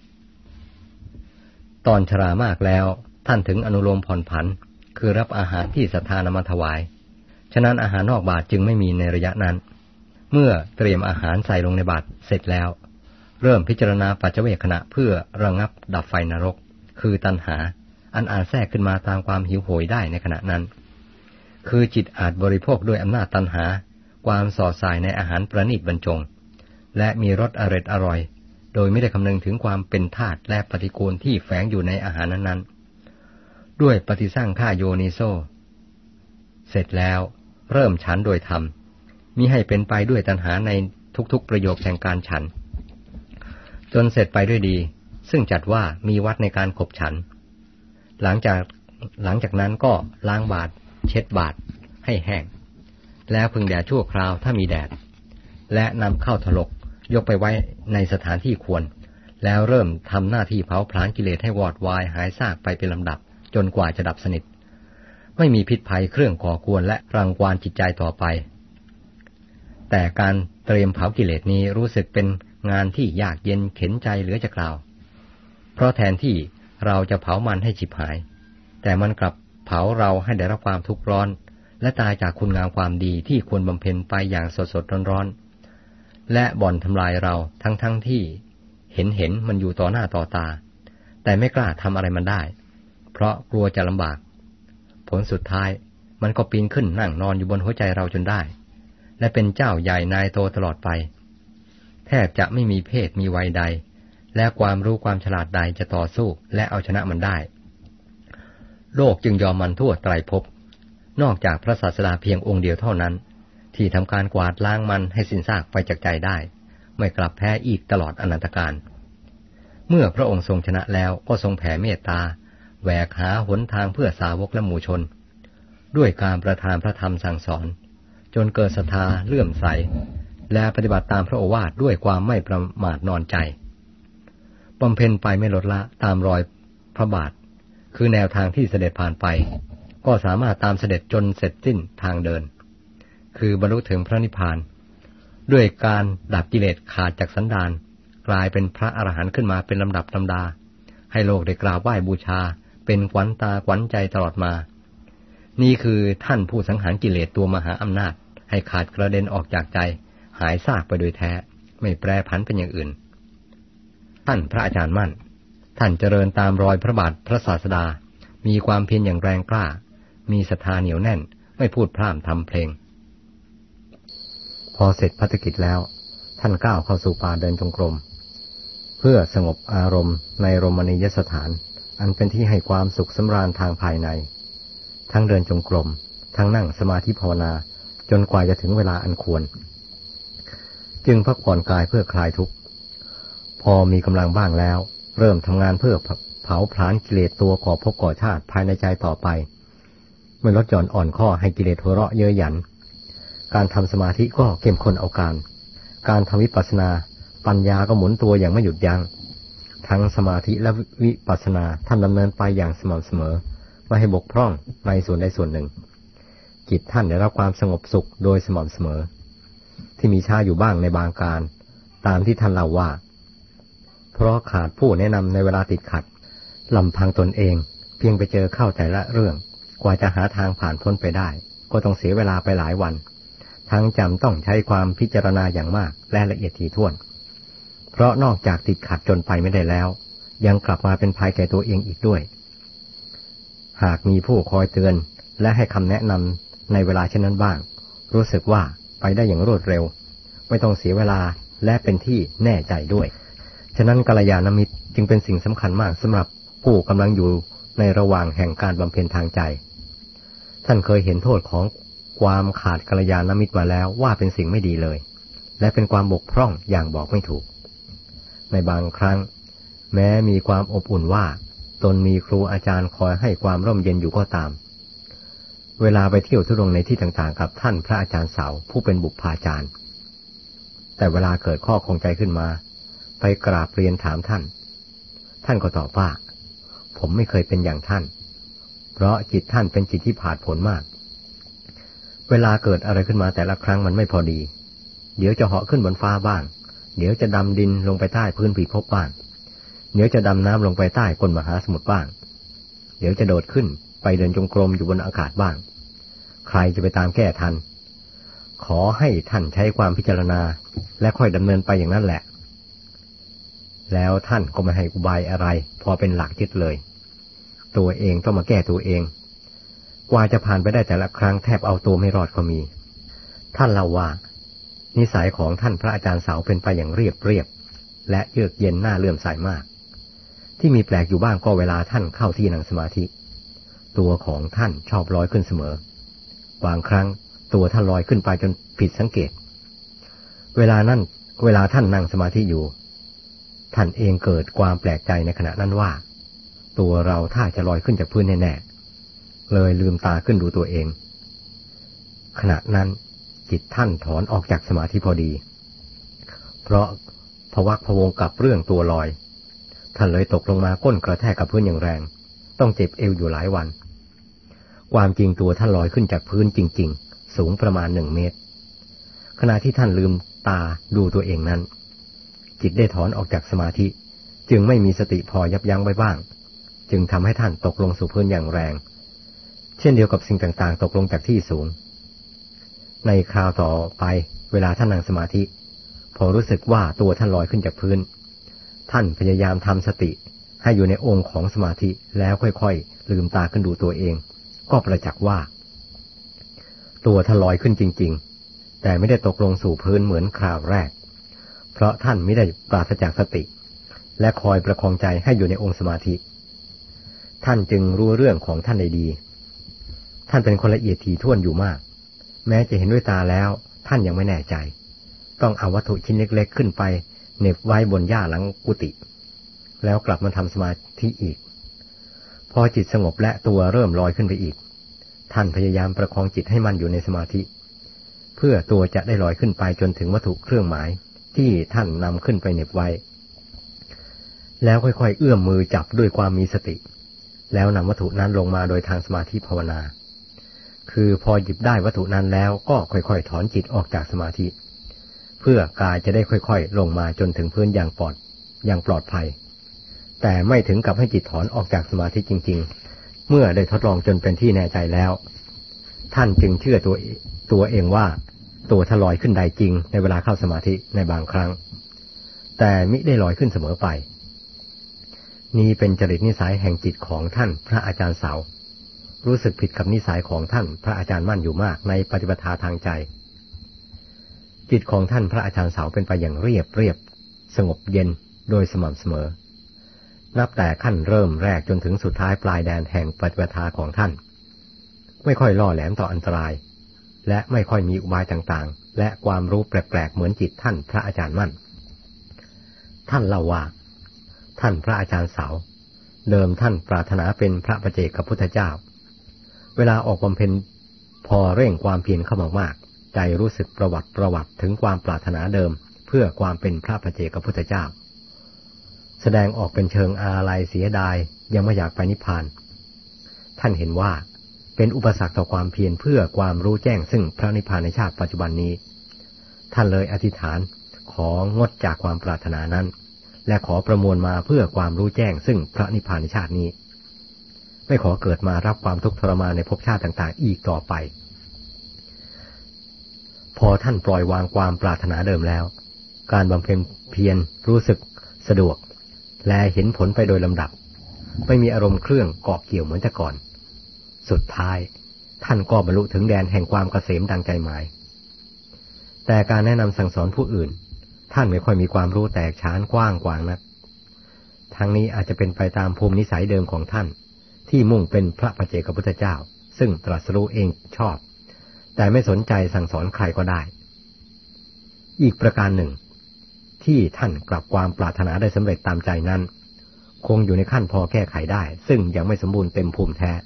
A: ตอนชรามากแล้วท่านถึงอนุโลมผ่อนผันคือรับอาหารที่ศรัทธานำมาถวายฉะนั้นอาหารนอกบาตรจึงไม่มีในระยะนั้นเมื่อเตรียมอาหารใส่ลงในบาตรเสร็จแล้วเริ่มพิจารณาปัจเจเวคขณะเพื่อระงับดับไฟนรกคือตัณหาอันอาจแทรกขึ้นมาตามความหิวโหยได้ในขณะนั้นคือจิตอาจบริโภคด้วยอำนาจตัณหาความส่อส่ายในอาหารประณีตบรรจงและมีรสอร่อยโดยไม่ได้คำนึงถึงความเป็นธาตุและปฏิกูลที่แฝงอยู่ในอาหารนั้นๆด้วยปฏิสั่งฆ่าโยนิโสเสร็จแล้วเริ่มฉันโดยธรรมมิให้เป็นไปด้วยตัณหาในทุกๆประโยคแห่งการฉันจนเสร็จไปด้วยดีซึ่งจัดว่ามีวัดในการขบฉันหลังจากนั้นก็ล้างบาตรเช็ดบาตรให้แห้งแล้วพึงแดดชั่วคราวถ้ามีแดดและนำเข้าถลกยกไปไว้ในสถานที่ควรแล้วเริ่มทำหน้าที่เผาผลาญกิเลสให้วอดวายหายซากไปเป็นลำดับจนกว่าจะดับสนิทไม่มีพิษภัยเครื่องก่อกวนและรังควานจิตใจต่อไปแต่การเตรียมเผากิเลสนี้รู้สึกเป็นงานที่ยากเย็นเข็ญใจเหลือจะกล่าวเพราะแทนที่เราจะเผามันให้ฉิบหายแต่มันกลับเผาเราให้ได้รับความทุกข์ร้อนและตายจากคุณงามความดีที่ควรบำเพ็ญไปอย่างสดๆร้อนๆและบ่อนทำลายเราทั้งที่เห็นมันอยู่ต่อหน้าต่อตาแต่ไม่กล้าทำอะไรมันได้เพราะกลัวจะลำบากผลสุดท้ายมันก็ปีนขึ้นนั่งนอนอยู่บนหัวใจเราจนได้และเป็นเจ้าใหญ่นายโตตลอดไปแทบจะไม่มีเพศมีวัยใดและความรู้ความฉลาดใดจะต่อสู้และเอาชนะมันได้โลกจึงยอมมันทั่วไตรภพนอกจากพระศาสดาเพียงองค์เดียวเท่านั้นที่ทำการกวาดล้างมันให้สิ้นซากไปจากใจได้ไม่กลับแพ้อีกตลอดอนันตกาลเมื่อพระองค์ทรงชนะแล้วก็ทรงแผ่เมตตาแหวกหาหนทางเพื่อสาวกและหมู่ชนด้วยการประทานพระธรรมสั่งสอนจนเกิดศรัทธาเลื่อมใสและปฏิบัติตามพระโอวาทด้วยความไม่ประมาทนอนใจบำเพ็ญไปไม่ลดละตามรอยพระบาทคือแนวทางที่เสด็จผ่านไปก็สามารถตามเสด็จจนเสร็จสิ้นทางเดินคือบรรลุถึงพระนิพพานด้วยการดับกิเลสขาดจากสันดานกลายเป็นพระอรหันต์ขึ้นมาเป็นลำดับลำดาให้โลกได้กราบไหว้บูชาเป็นขวัญตาขวัญใจตลอดมานี่คือท่านผู้สังหารกิเลสตัวมหาอำนาจให้ขาดกระเด็นออกจากใจหายซากไปโดยแท้ไม่แปรผันเป็นอย่างอื่นท่านพระอาจารย์มั่นท่านเจริญตามรอยพระบาทพระศาสดามีความเพียรอย่างแรงกล้ามีศรัทธาเหนียวแน่นไม่พูดพร่ำทำเพลงพอเสร็จภารกิจแล้วท่านก้าวเข้าสู่ป่าเดินจงกรมเพื่อสงบอารมณ์ในรมณียสถานอันเป็นที่ให้ความสุขสำราญทางภายในทั้งเดินจงกรมทั้งนั่งสมาธิภาวนาจนกว่าจะถึงเวลาอันควรจึงพักผ่อนกายเพื่อคลายทุกข์พอมีกำลังบ้างแล้วเริ่มทำงานเพื่อเผาผลาญกิเลสตัวก่อภพก่อชาติภายในใจต่อไปไม่ลดหย่อนอ่อนข้อให้กิเลสหัวเราะเย้ยหยันการทำสมาธิก็เข้มข้นเอาการทำวิปัสสนาปัญญาก็หมุนตัวอย่างไม่หยุดยัง้งทั้งสมาธิและวิปัสสนาท่านดำเนินไปอย่างสม่ำเสมอไม่ให้บกพร่องในส่วนใดส่วนหนึ่งจิตท่านได้รับความสงบสุขโดยสม่ำเสมอที่มีช้าอยู่บ้างในบางการตามที่ท่านเล่าว่าเพราะขาดผู้แนะนำในเวลาติดขัดลำพังตนเองเพียงไปเจอเข้าแต่ละเรื่องกว่าจะหาทางผ่านพ้นไปได้ก็ต้องเสียเวลาไปหลายวันทั้งจำต้องใช้ความพิจารณาอย่างมากและละเอียดถี่ถ้วนเพราะนอกจากติดขัดจนไปไม่ได้แล้วยังกลับมาเป็นภัยแก่ตัวเองอีกด้วยหากมีผู้คอยเตือนและให้คำแนะนำในเวลาเช่นนั้นบ้างรู้สึกว่าไปได้อย่างรวดเร็วไม่ต้องเสียเวลาและเป็นที่แน่ใจด้วยฉะนั้นกัลยาณมิตรจึงเป็นสิ่งสำคัญมากสำหรับผู้กำลังอยู่ในระหว่างแห่งการบำเพ็ญทางใจท่านเคยเห็นโทษของความขาดกัลยาณมิตรมาแล้วว่าเป็นสิ่งไม่ดีเลยและเป็นความบกพร่องอย่างบอกไม่ถูกในบางครั้งแม้มีความอบอุ่นว่าตนมีครูอาจารย์คอยให้ความร่มเย็นอยู่ก็ตามเวลาไปเที่ยวทุดงในที่ต่างๆกับท่านพระอาจารย์เสาผู้เป็นบุพาจารย์แต่เวลาเกิดข้อคงใจขึ้นมาไปกราบเรียนถามท่านก็ตอบว่าผมไม่เคยเป็นอย่างท่านเพราะจิตท่านเป็นจิตที่ผาดผลมากเวลาเกิดอะไรขึ้นมาแต่ละครั้งมันไม่พอดีเดี๋ยวจะเหาะขึ้นบนฟ้าบ้างเดี๋ยวจะดำดินลงไปใต้พื้นผิวภพบ้างเดี๋ยวจะดำน้ำลงไปใต้ก้นมหาสมุทรบ้างเดี๋ยวจะโดดขึ้นไปเดินจงกรมอยู่บนอากาศบ้างใครจะไปตามแก้ทันขอให้ท่านใช้ความพิจารณาและค่อยดำเนินไปอย่างนั้นแหละแล้วท่านก็ไม่ให้อุบายอะไรพอเป็นหลักยึดเลยตัวเองต้องมาแก้ตัวเองกว่าจะผ่านไปได้แต่ละครั้งแทบเอาตัวไม่รอดก็มีท่านเล่าว่านิสัยของท่านพระอาจารย์เสาเป็นไปอย่างเรียบและเยือกเย็นน่าเลื่อมใสมากที่มีแปลกอยู่บ้างก็เวลาท่านเข้าที่นั่งสมาธิตัวของท่านชอบลอยขึ้นเสมอบางครั้งตัวท่านลอยขึ้นไปจนผิดสังเกตเวลาท่านนั่งสมาธิอยู่ท่านเองเกิดความแปลกใจในขณะนั้นว่าตัวเราถ้าจะลอยขึ้นจากพื้นแน่ๆเลยลืมตาขึ้นดูตัวเองขณะนั้นจิตท่านถอนออกจากสมาธิพอดีเพราะพวักพวงกับเรื่องตัวลอยท่านเลยตกลงมาก้นกระแทกกับพื้นอย่างแรงต้องเจ็บเอวอยู่หลายวันความจริงตัวท่านลอยขึ้นจากพื้นจริงๆสูงประมาณ1 เมตรขณะที่ท่านลืมตาดูตัวเองนั้นจิตได้ถอนออกจากสมาธิจึงไม่มีสติพอยับยั้งไว้บ้างจึงทำให้ท่านตกลงสู่พื้นอย่างแรงเช่นเดียวกับสิ่งต่างๆตกลงจากที่สูงในคราวต่อไปเวลาท่านนั่งสมาธิพอรู้สึกว่าตัวท่านลอยขึ้นจากพื้นท่านพยายามทำสติให้อยู่ในองค์ของสมาธิแล้วค่อยๆลืมตาขึ้นดูตัวเองก็ประจักษ์ว่าตัวท่านลอยขึ้นจริงๆแต่ไม่ได้ตกลงสู่พื้นเหมือนคราวแรกเพราะท่านไม่ได้ปราศจากสติและคอยประคองใจให้อยู่ในองค์สมาธิท่านจึงรู้เรื่องของท่านได้ดีท่านเป็นคนละเอียดถี่ถ้วนอยู่มากแม้จะเห็นด้วยตาแล้วท่านยังไม่แน่ใจต้องเอาวัตถุชิ้นเล็กๆขึ้นไปเหน็บไว้บนหญ้าหลังกุฏิแล้วกลับมาทำสมาธิอีกพอจิตสงบและตัวเริ่มลอยขึ้นไปอีกท่านพยายามประคองจิตให้มั่นอยู่ในสมาธิเพื่อตัวจะได้ลอยขึ้นไปจนถึงวัตถุเครื่องหมายที่ท่านนำขึ้นไปเหน็บไว้แล้วค่อยๆเอื้อมมือจับด้วยความมีสติแล้วนำวัตถุนั้นลงมาโดยทางสมาธิภาวนา
B: คือพอหยิบได้วัตถุนั้นแล้วก็ค่อยๆถอนจิตออกจากสมาธิเพื่อกายจะได้ค่อยๆลงมาจนถึงพื้นอย่างปลอดภัยแต่ไม่ถึงกับให้จิตถอนออกจากสมาธิจริงๆเมื่อได้ทดลองจนเป็นที่แน่ใจแล้วท่านจึงเชื่อตัวเองว่าตัวท่านลอยขึ้นได้จริงในเวลาเข้าสมาธิในบางครั้งแต่มิได้ลอยขึ้นเสมอไปนี้เป็นจริตนิสัยแห่งจิตของท่านพระอาจารย์เสารู้สึกผิดกับนิสัยของท่านพระอาจารย์มั่นอยู่มากในปฏิปทาทางใจจิตของท่านพระอาจารย์เสาเป็นไปอย่างเรียบสงบเย็นโดยสม่ำเสมอนับแต่ขั้นเริ่มแรกจนถึงสุดท้ายปลายแดนแห่งปฏิปทาของท่านไม่ค่อยล่อแหลมต่ออันตรายและไม่ค่อยมีอุบายต่างๆและความรู้แปลกๆเหมือนจิตท่านพระอาจารย์มั่นท่านเล่าว่าท่านพระอาจารย์เสาเดิมท่านปรารถนาเป็นพระปัจเจกพุทธเจ้าเวลาออกบำเพ็ญพอเร่งความเพียรเข้ามากๆใจรู้สึกประวัติถึงความปรารถนาเดิมเพื่อความเป็นพระปัจเจกพุทธเจ้าแสดงออกเป็นเชิงอาลัยเสียดายยังไม่อยากไปนิพพานท่านเห็นว่าเป็นอุปสรรคต่อความเพียรเพื่อความรู้แจ้งซึ่งพระนิพพานในชาติปัจจุบันนี้ท่านเลยอธิษฐานของดจากความปรารถนานั้นและขอประมวลมาเพื่อความรู้แจ้งซึ่งพระนิพพานในชาตินี้ไม่ขอเกิดมารับความทุกข์ทรมานในภพชาติต่างๆอีกต่อไปพอท่านปล่อยวางความปรารถนาเดิมแล้วการบำเพ็ญเพียรรู้สึกสะดวกและเห็นผลไปโดยลำดับไม่มีอารมณ์เครื่องเกาะเกี่ยวเหมือนแต่ก่อนสุดท้ายท่านก็บรรลุถึงแดนแห่งความเกษมดังใจหมายแต่การแนะนำสั่งสอนผู้อื่นท่านไม่ค่อยมีความรู้แตกฉานกว้างกวางนักทั้งนี้อาจจะเป็นไปตามภูมินิสัยเดิมของท่านที่มุ่งเป็นพระปัจเจกพุทธเจ้าซึ่งตรัสรู้เองชอบแต่ไม่สนใจสั่งสอนใครก็ได้อีกประการหนึ่งที่ท่านกลับความปรารถนาได้สำเร็จตามใจนั้นคงอยู่ในขั้นพอแก้ไขได้ซึ่งยังไม่สมบูรณ์เต็มภูมิแท้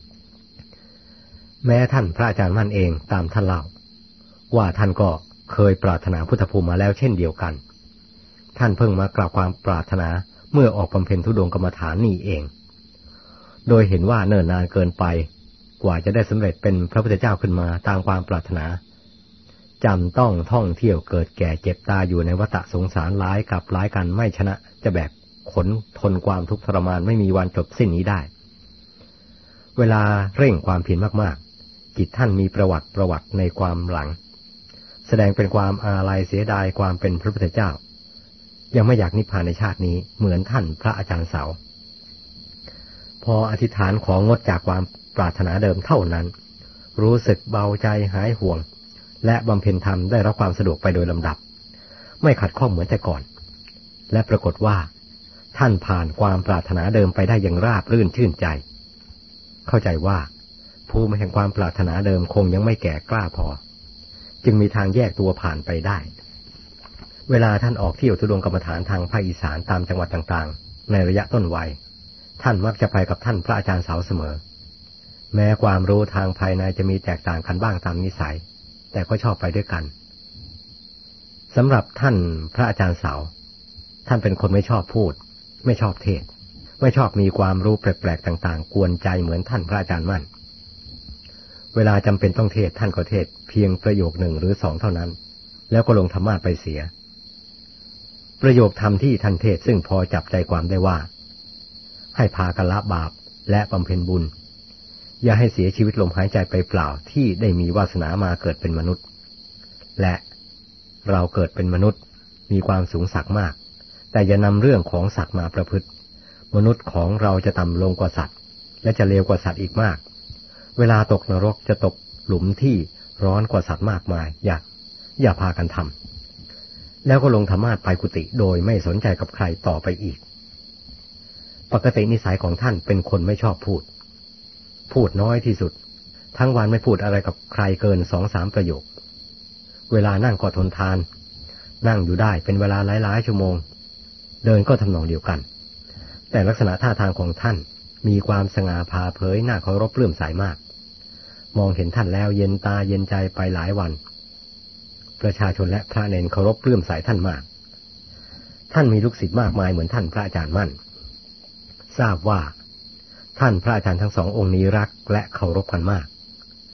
B: แม้ท่านพระอาจารย์มั่นเองตามท่านเล่าว่าท่านก็เคยปรารถนาพุทธภูมิมาแล้วเช่นเดียวกันท่านเพิ่งมากราบความปรารถนาเมื่อออกบำเพ็ญธุดงค์กรรมฐานนี่เองโดยเห็นว่าเนิ่นนานเกินไปกว่าจะได้สำเร็จเป็นพระพุทธเจ้าขึ้นมาตามความปรารถนาจำต้องท่องเที่ยวเกิดแก่เจ็บตายอยู่ในวัฏสงสารร้ายกับร้ายกันไม่ชนะจะแบกขนทนความทุกข์ทรมานไม่มีวันจบสิ้นนี้ได้เวลาเร่งความเพียรมากๆจิตท่านมีประวัติในความหลังแสดงเป็นความอาลัยเสียดายความเป็นพระพุทธเจ้ายังไม่อยากนิพพานในชาตินี้เหมือนท่านพระอาจารย์เสาพออธิษฐานของงดจากความปรารถนาเดิมเท่านั้นรู้สึกเบาใจหายห่วงและบำเพ็ญธรรมได้รับความสะดวกไปโดยลำดับไม่ขัดข้องเหมือนแต่ก่อนและปรากฏว่าท่านผ่านความปรารถนาเดิมไปได้อย่างราบรื่นชื่นใจเข้าใจว่าภูมิแห่งความปรารถนาเดิมคงยังไม่แก่กล้าพอจึงมีทางแยกตัวผ่านไปได้เวลาท่านออกเที่ยวธุดงค์กรรมฐานทางภาคอีสานตามจังหวัดต่างๆในระยะต้นวัยท่านมักจะไปกับท่านพระอาจารย์เสาเสมอแม้ความรู้ทางภายในจะมีแตกต่างกันบ้างตามนิสัยแต่ก็ชอบไปด้วยกันสำหรับท่านพระอาจารย์เสาท่านเป็นคนไม่ชอบพูดไม่ชอบเทศไม่ชอบมีความรู้แปลกๆต่างๆกวนใจเหมือนท่านพระอาจารย์มั่นเวลาจำเป็นต้องเทศท่านก็เทศเพียงประโยคหนึ่งหรือสองเท่านั้นแล้วก็ลงธรรมาสน์ไปเสียประโยคธรรมที่ท่านเทศซึ่งพอจับใจความได้ว่าให้พากันละบาปและบำเพ็ญบุญอย่าให้เสียชีวิตลมหายใจไปเปล่าที่ได้มีวาสนามาเกิดเป็นมนุษย์และเราเกิดเป็นมนุษย์มีความสูงศักดิ์มากแต่อย่านำเรื่องของศักดิ์มาประพฤติมนุษย์ของเราจะต่ำลงกว่าสัตว์และจะเลวกว่าสัตว์อีกมากเวลาตกนรกจะตกหลุมที่ร้อนกว่าสัตว์มากมายอย่าพากันทำแล้วก็ลงธรรมาสน์ไปกุฏิโดยไม่สนใจกับใครต่อไปอีกปกตินิสัยของท่านเป็นคนไม่ชอบพูดน้อยที่สุดทั้งวันไม่พูดอะไรกับใครเกิน 2-3 ประโยคเวลานั่งก็ทนทานนั่งอยู่ได้เป็นเวลาหลายๆชั่วโมงเดินก็ทำนองเดียวกันแต่ลักษณะท่าทางของท่านมีความสง่าผ่าเผยน่าเคารพเลื่อมใสมากมองเห็นท่านแล้วเย็นตาเย็นใจไปหลายวันประชาชนและพระเณรเคารพเลื่อมใสท่านมากท่านมีลูกศิษย์มากมายเหมือนท่านพระอาจารย์มั่นทราบว่าท่านพระอาจารย์ทั้งสององค์นี้รักและเคารพกันมาก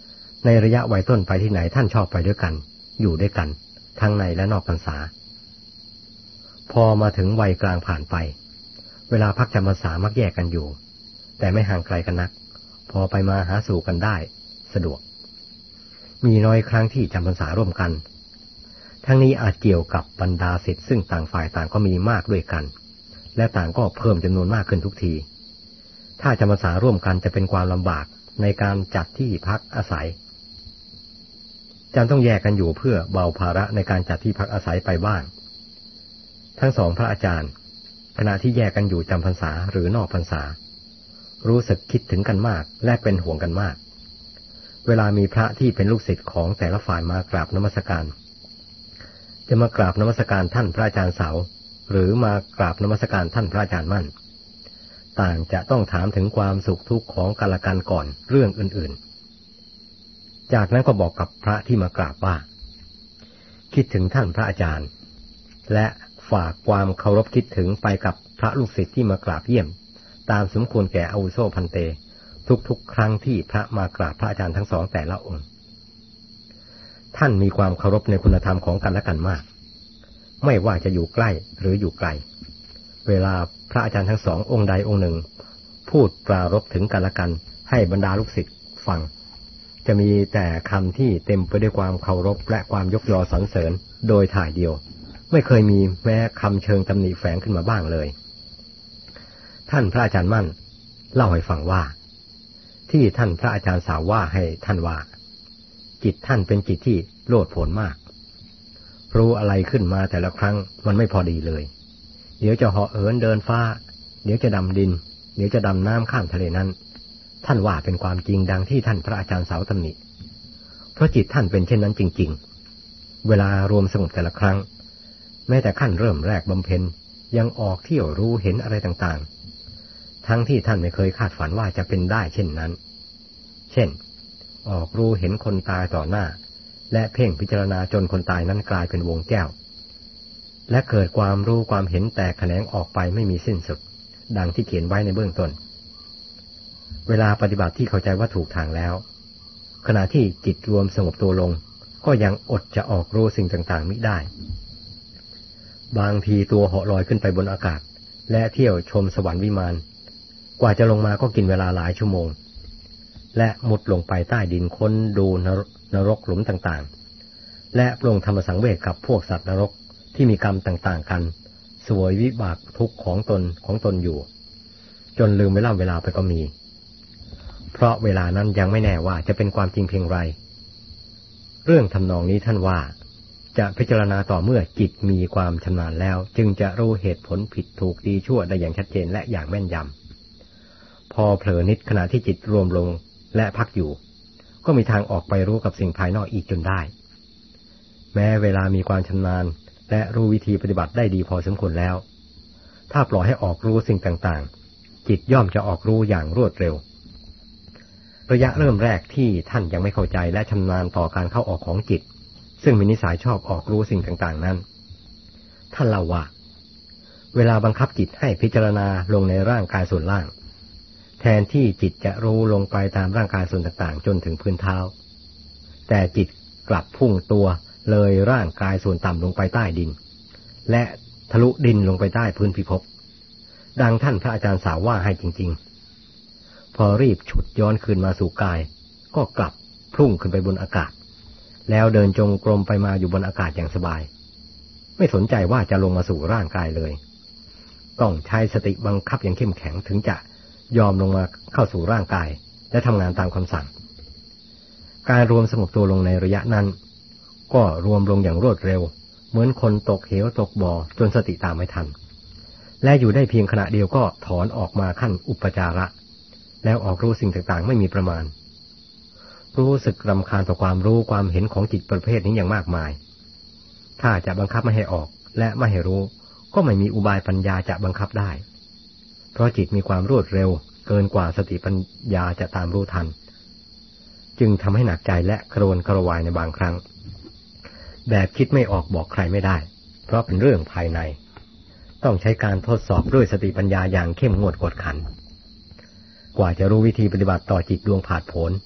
B: ในระยะวัยต้นไปที่ไหนท่านชอบไปด้วยกันอยู่ด้วยกันทั้งในและนอกพรรษาพอมาถึงวัยกลางผ่านไปเวลาพักจำพรรษามักแยกกันอยู่แต่ไม่ห่างไกลกันนักพอไปมาหาสู่กันได้สะดวกมีน้อยครั้งที่จำพรรษาร่วมกันทั้งนี้อาจเกี่ยวกับบรรดาศิษย์ซึ่งต่างฝ่ายต่างก็มีมากด้วยกันและต่างก็เพิ่มจำนวนมากขึ้นทุกทีถ้าจำพรรษาร่วมกันจะเป็นความลำบากในการจัดที่พักอาศัยจำต้องแยกกันอยู่เพื่อเบาภาระในการจัดที่พักอาศัยไปบ้างทั้งสองพระอาจารย์ขณะที่แยกกันอยู่จำพรรษาหรือนอกพรรษารู้สึกคิดถึงกันมากและเป็นห่วงกันมากเวลามีพระที่เป็นลูกศิษย์ของแต่ละฝ่ายมากราบนมัสการจะมากราบนมัสการท่านพระอาจารย์เสาหรือมากราบนมัสการท่านพระอาจารย์มั่นต่างจะต้องถามถึงความสุขทุกข์ของกันและกันก่อนเรื่องอื่นๆจากนั้นก็บอกกับพระที่มากราบว่าคิดถึงท่านพระอาจารย์และฝากความเคารพคิดถึงไปกับพระลูกศิษย์ที่มากราบเยี่ยมตามสมควรแก่อาวุโสพันเตทุกๆครั้งที่พระมากราบพระอาจารย์ทั้งสองแต่ละองค์ท่านมีความเคารพในคุณธรรมของกันและกันมากไม่ว่าจะอยู่ใกล้หรืออยู่ไกลเวลาพระอาจารย์ทั้งสององค์ใดองค์หนึ่งพูดปรารภถึงกันและกันให้บรรดาลูกศิษย์ฟังจะมีแต่คำที่เต็มไปด้วยความเคารพและความยกยอสรรเสริญโดยถ่ายเดียวไม่เคยมีแม้คำเชิงตำหนิแฝงขึ้นมาบ้างเลยท่านพระอาจารย์มั่นเล่าให้ฟังว่าที่ท่านพระอาจารย์สาวว่าให้ท่านว่าจิตท่านเป็นจิตที่โลดโผนมากรู้อะไรขึ้นมาแต่ละครั้งมันไม่พอดีเลยเดี๋ยวจะเหาะเหินเดินฟ้าเดี๋ยวจะดำดินเดี๋ยวจะดำน้ำข้ามทะเลนั้นท่านว่าเป็นความจริงดังที่ท่านพระอาจารย์สาวตำหนิเพราะจิตท่านเป็นเช่นนั้นจริงๆเวลารวมสงบแต่ละครั้งแม้แต่ขั้นเริ่มแรกบำเพ็ญยังออกเที่ยวรู้เห็นอะไรต่างๆทั้งที่ท่านไม่เคยคาดฝันว่าจะเป็นได้เช่นนั้นเช่นออกรู้เห็นคนตายต่อหน้าและเพ่งพิจารณาจนคนตายนั้นกลายเป็นวงแก้วและเกิดความรู้ความเห็นแตกแขนงออกไปไม่มีสิ้นสุดดังที่เขียนไว้ในเบื้องต้นเวลาปฏิบัติที่เข้าใจว่าถูกทางแล้วขณะที่จิตรวมสงบตัวลงก็ยังอดจะออกรู้สิ่งต่างๆมิได้บางทีตัวเหาะลอยขึ้นไปบนอากาศและเที่ยวชมสวรรค์วิมานกว่าจะลงมาก็กินเวลาหลายชั่วโมงและมุดลงไปใต้ดินค้นดูนรกหลุมต่างๆและปรงธรรมสังเวชกับพวกสัตว์นรกที่มีกรรมต่างๆกันสวยวิบากทุกข์ของตนอยู่จนลืมเวลาไปก็มีเพราะเวลานั้นยังไม่แน่ว่าจะเป็นความจริงเพียงไรเรื่องทำนองนี้ท่านว่าจะพิจารณาต่อเมื่อจิตมีความชำนาญแล้วจึงจะรู้เหตุผลผิดถูกดีชั่วได้อย่างชัดเจนและอย่างแม่นยำพอเผลอนิดขณะที่จิตรวมลงและพักอยู่ก็มีทางออกไปรู้กับสิ่งภายนอกอีกจนได้แม้เวลามีความชำนาญและรู้วิธีปฏิบัติได้ดีพอสมควรแล้วถ้าปล่อยให้ออกรู้สิ่งต่างๆจิตย่อมจะออกรู้อย่างรวดเร็วระยะเริ่มแรกที่ท่านยังไม่เข้าใจและชำนาญต่อการเข้าออกของจิตซึ่งมีนิสัยชอบออกรู้สิ่งต่างๆนั้นท่านเล่าว่าเวลาบังคับจิตให้พิจารณาลงในร่างกายส่วนล่างแทนที่จิตจะรู้ลงไปตามร่างกายส่วนต่างๆจนถึงพื้นเท้าแต่จิตกลับพุ่งตัวเลยร่างกายส่วนต่ำลงไปใต้ดินและทะลุดินลงไปใต้พื้นพิภพดังท่านพระอาจารย์สาวว่าให้จริงๆพอรีบฉุดย้อนคืนมาสู่กายก็กลับพุ่งขึ้นไปบนอากาศแล้วเดินจงกรมไปมาอยู่บนอากาศอย่างสบายไม่สนใจว่าจะลงมาสู่ร่างกายเลยต้องใช้สติบังคับอย่างเข้มแข็งถึงจะยอมลงมาเข้าสู่ร่างกายและทำงานตามคำสั่งการรวมสงบตัวลงในระยะนั้นก็รวมลงอย่างรวดเร็วเหมือนคนตกเหวตกบ่อจนสติตามไม่ทันและอยู่ได้เพียงขณะเดียวก็ถอนออกมาขั้นอุปจาระแล้วออกรู้สิ่งต่างๆไม่มีประมาณรู้สึกรำคาญต่อความรู้ความเห็นของจิตประเภทนี้อย่างมากมายถ้าจะบังคับไม่ให้ออกและไม่ให้รู้ก็ไม่มีอุบายปัญญาจะบังคับได้เพราะจิตมีความรวดเร็วเกินกว่าสติปัญญาจะตามรู้ทันจึงทำให้หนักใจและกระวนกระวายในบางครั้งแบบคิดไม่ออกบอกใครไม่ได้เพราะเป็นเรื่องภายในต้องใช้การทดสอบด้วยสติปัญญาอย่างเข้มงวดกวดขันกว่าจะรู้วิธีปฏิบัติต่อจิตดวงผาดโผน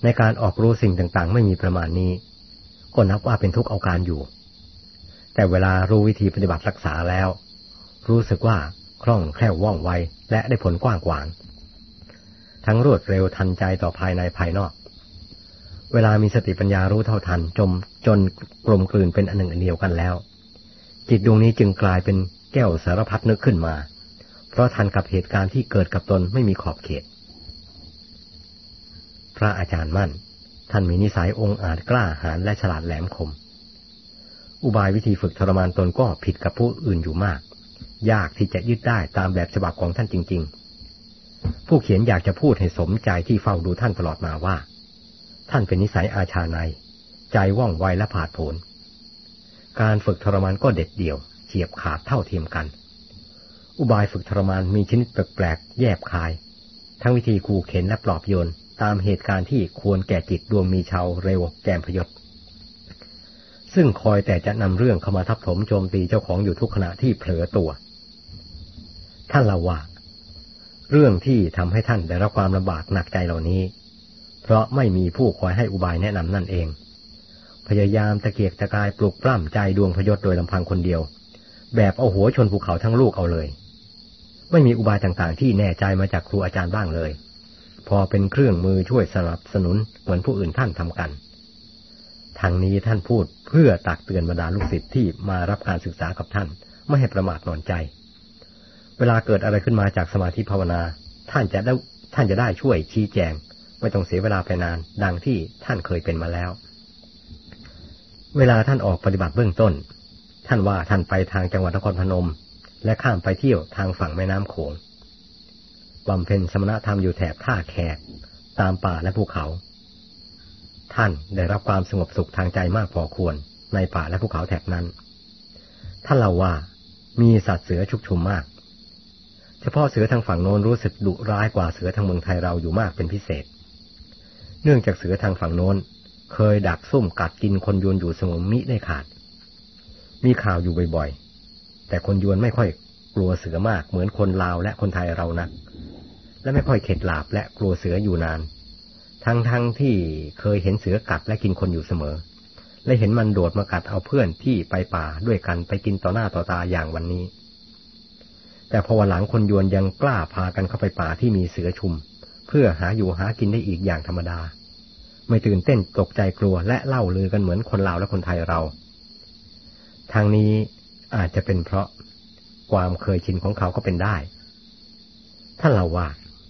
B: ในการออกรู้สิ่งต่างๆไม่มีประมาณนี้ก็นับว่าเป็นทุกข์เอาการอยู่แต่เวลารู้วิธีปฏิบัติรักษาแล้วรู้สึกว่าคล่องแคล่วว่องไวและได้ผลกว้างขวางทั้งรวดเร็วทันใจต่อภายในภายนอกเวลามีสติปัญญารู้เท่าทันจนกลมกลืนเป็นอันหนึ่งอันเดียวกันแล้วจิตดวงนี้จึงกลายเป็นแก้วสารพัดนึกขึ้นมาเพราะทันกับเหตุการณ์ที่เกิดกับตนไม่มีขอบเขตพระอาจารย์มั่นท่านมีนิสัยองอาจกล้าหาญและฉลาดแหลมคมอุบายวิธีฝึกทรมานตนก็ผิดกับผู้อื่นอยู่มากยากที่จะยึดได้ตามแบบฉบับของท่านจริงๆผู้เขียนอยากจะพูดให้สมใจที่เฝ้าดูท่านตลอดมาว่าท่านเป็นนิสัยอาชาไนยใจว่องไวและผาดโผนการฝึกทรมานก็เด็ดเดี่ยวเฉียบขาดเท่าเทียมกันอุบายฝึกทรมานมีชนิดแปลกๆแยบคายทั้งวิธีขู่เข็นและปลอบโยนตามเหตุการณ์ที่ควรแก่จิตดวงมีเชาเร็วแกมพยศซึ่งคอยแต่จะนำเรื่องเข้ามาทับถมโจมตีเจ้าของอยู่ทุกขณะที่เผลอตัวท่านเล่าว่าเรื่องที่ทำให้ท่านได้รับความลำบากหนักใจเหล่านี้เพราะไม่มีผู้คอยให้อุบายแนะนำนั่นเองพยายามตะเกียกตะกายปลุกปล้ำใจดวงพยศโดยลำพังคนเดียวแบบเอาหัวชนภูเขาทั้งลูกเอาเลยไม่มีอุบายต่างๆที่แน่ใจมาจากครูอาจารย์บ้างเลยพอเป็นเครื่องมือช่วยสนับสนุนเหมือนผู้อื่นท่านทำกันทางนี้ท่านพูดเพื่อตักเตือนบรรดาลูกศิษย์ที่มารับการศึกษากับท่านไม่ให้ประมาทนอนใจเวลาเกิดอะไรขึ้นมาจากสมาธิภาวนาท่านจะได้ช่วยชี้แจงไม่ต้องเสียเวลาไปนานดังที่ท่านเคยเป็นมาแล้วเวลาท่านออกปฏิบัติเบื้องต้นท่านว่าท่านไปทางจังหวัดนครพนมและข้ามไปเที่ยวทางฝั่งแม่น้ำโขงบำเพ็ญสมณธรรมอยู่แถบท่าแขกตามป่าและภูเขาท่านได้รับความสงบสุขทางใจมากพอควรในป่าและภูเขาแถบนั้นท่านเล่าว่ามีสัตว์เสือชุกชุมมากเฉพาะเสือทางฝั่งโน้นรู้สึกดุร้ายกว่าเสือทางเมืองไทยเราอยู่มากเป็นพิเศษเนื่องจากเสือทางฝั่งโน้นเคยดักซุ่มกัดกินคนยวนอยู่เสมอมิได้ขาดมีข่าวอยู่บ่อยๆแต่คนยวนไม่ค่อยกลัวเสือมากเหมือนคนลาวและคนไทยเรานักและไม่ค่อยเข็ดหลาบและกลัวเสืออยู่นานทั้งที่เคยเห็นเสือกัดและกินคนอยู่เสมอและเห็นมันโดดมากัดเอาเพื่อนที่ไปป่าด้วยกันไปกินต่อหน้าต่อตาอย่างวันนี้แต่พอวันหลังคนยวนยังกล้าพากันเข้าไปป่าที่มีเสือชุมเพื่อหาอยู่หากินได้อีกอย่างธรรมดาไม่ตื่นเต้นตกใจกลัวและเล่าลือกันเหมือนคนลาวและคนไทยเราทางนี้อาจจะเป็นเพราะความเคยชินของเขาก็เป็นได้ท่านเล่าว่า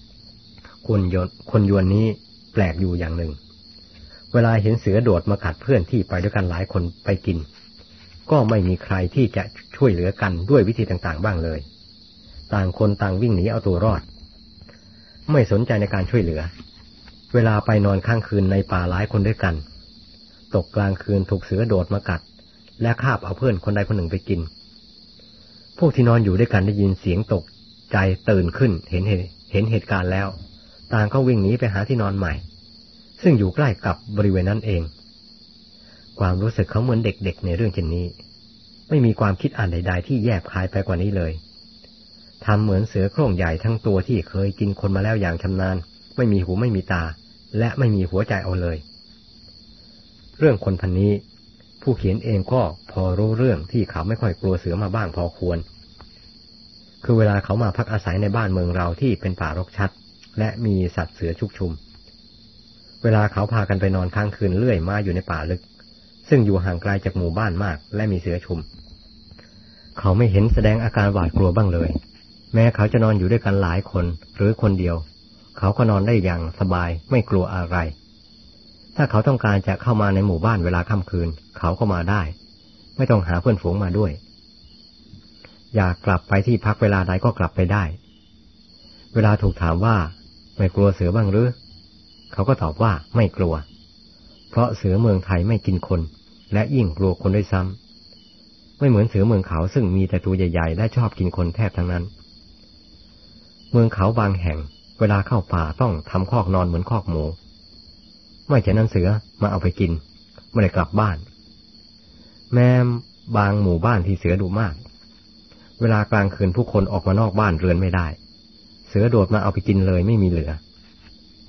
B: คนยวนนี้แปลกอยู่อย่างหนึ่งเวลาเห็นเสือโดดมากัดเพื่อนที่ไปด้วยกันหลายคนไปกินก็ไม่มีใครที่จะช่วยเหลือกันด้วยวิธีต่างๆบ้างเลยต่างคนต่างวิ่งหนีเอาตัวรอดไม่สนใจในการช่วยเหลือเวลาไปนอนค้างคืนในป่าหลายคนด้วยกันตกกลางคืนถูกเสือโดดมากัดและคาบเอาเพื่อนคนใดคนหนึ่งไปกินพวกที่นอนอยู่ด้วยกันได้ยินเสียงตกใจตื่นขึ้นเห็นเหตุการณ์แล้วต่างก็วิ่งหนีไปหาที่นอนใหม่ซึ่งอยู่ใกล้กับบริเวณนั้นเองความรู้สึกเขาเหมือนเด็กๆในเรื่องเช่นนี้ไม่มีความคิดอ่านใดๆที่แยบคายไปกว่านี้เลยทำเหมือนเสือโคร่งใหญ่ทั้งตัวที่เคยกินคนมาแล้วอย่างชำนาญไม่มีหูไม่มีตาและไม่มีหัวใจเอาเลยเรื่องคนพันนี้ผู้เขียนเองก็พอรู้เรื่องที่เขาไม่ค่อยกลัวเสือมาบ้างพอควรคือเวลาเขามาพักอาศัยในบ้านเมืองเราที่เป็นป่ารกชัดและมีสัตว์เสือชุกชุมเวลาเขาพากันไปนอนค้างคืนเลื่อยมาอยู่ในป่าลึกซึ่งอยู่ห่างไกลจากหมู่บ้านมากและมีเสือชุมเขาไม่เห็นแสดงอาการหวาดกลัวบ้างเลยแม้เขาจะนอนอยู่ด้วยกันหลายคนหรือคนเดียวเขาก็นอนได้อย่างสบายไม่กลัวอะไรถ้าเขาต้องการจะเข้ามาในหมู่บ้านเวลาค่ำคืนเขาก็มาได้ไม่ต้องหาเพื่อนฝูงมาด้วยอยากกลับไปที่พักเวลาใดก็กลับไปได้เวลาถูกถามว่าไม่กลัวเสือบ้างหรือเขาก็ตอบว่าไม่กลัวเพราะเสือเมืองไทยไม่กินคนและยิ่งกลัวคนด้วยซ้ำไม่เหมือนเสือเมืองเขาซึ่งมีแต่ตัวใหญ่ๆและชอบกินคนแทบทั้งนั้นเมืองเขาบางแห่งเวลาเข้าป่าต้องทำคอกนอนเหมือนคอกหมูไม่ฉะนั้นเสือมาเอาไปกินไม่ได้กลับบ้านแม้บางหมู่บ้านที่เสือดุมากเวลากลางคืนผู้คนออกมานอกบ้านเรือนไม่ได้เสือโดดมาเอาไปกินเลยไม่มีเหลือ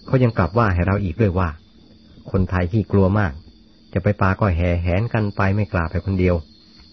B: เขายังกลับว่าให้เราอีกด้วยว่าคนไทยที่กลัวมากจะไปป่าก็แห่แหนกันไปไม่กล้าไปคนเดียว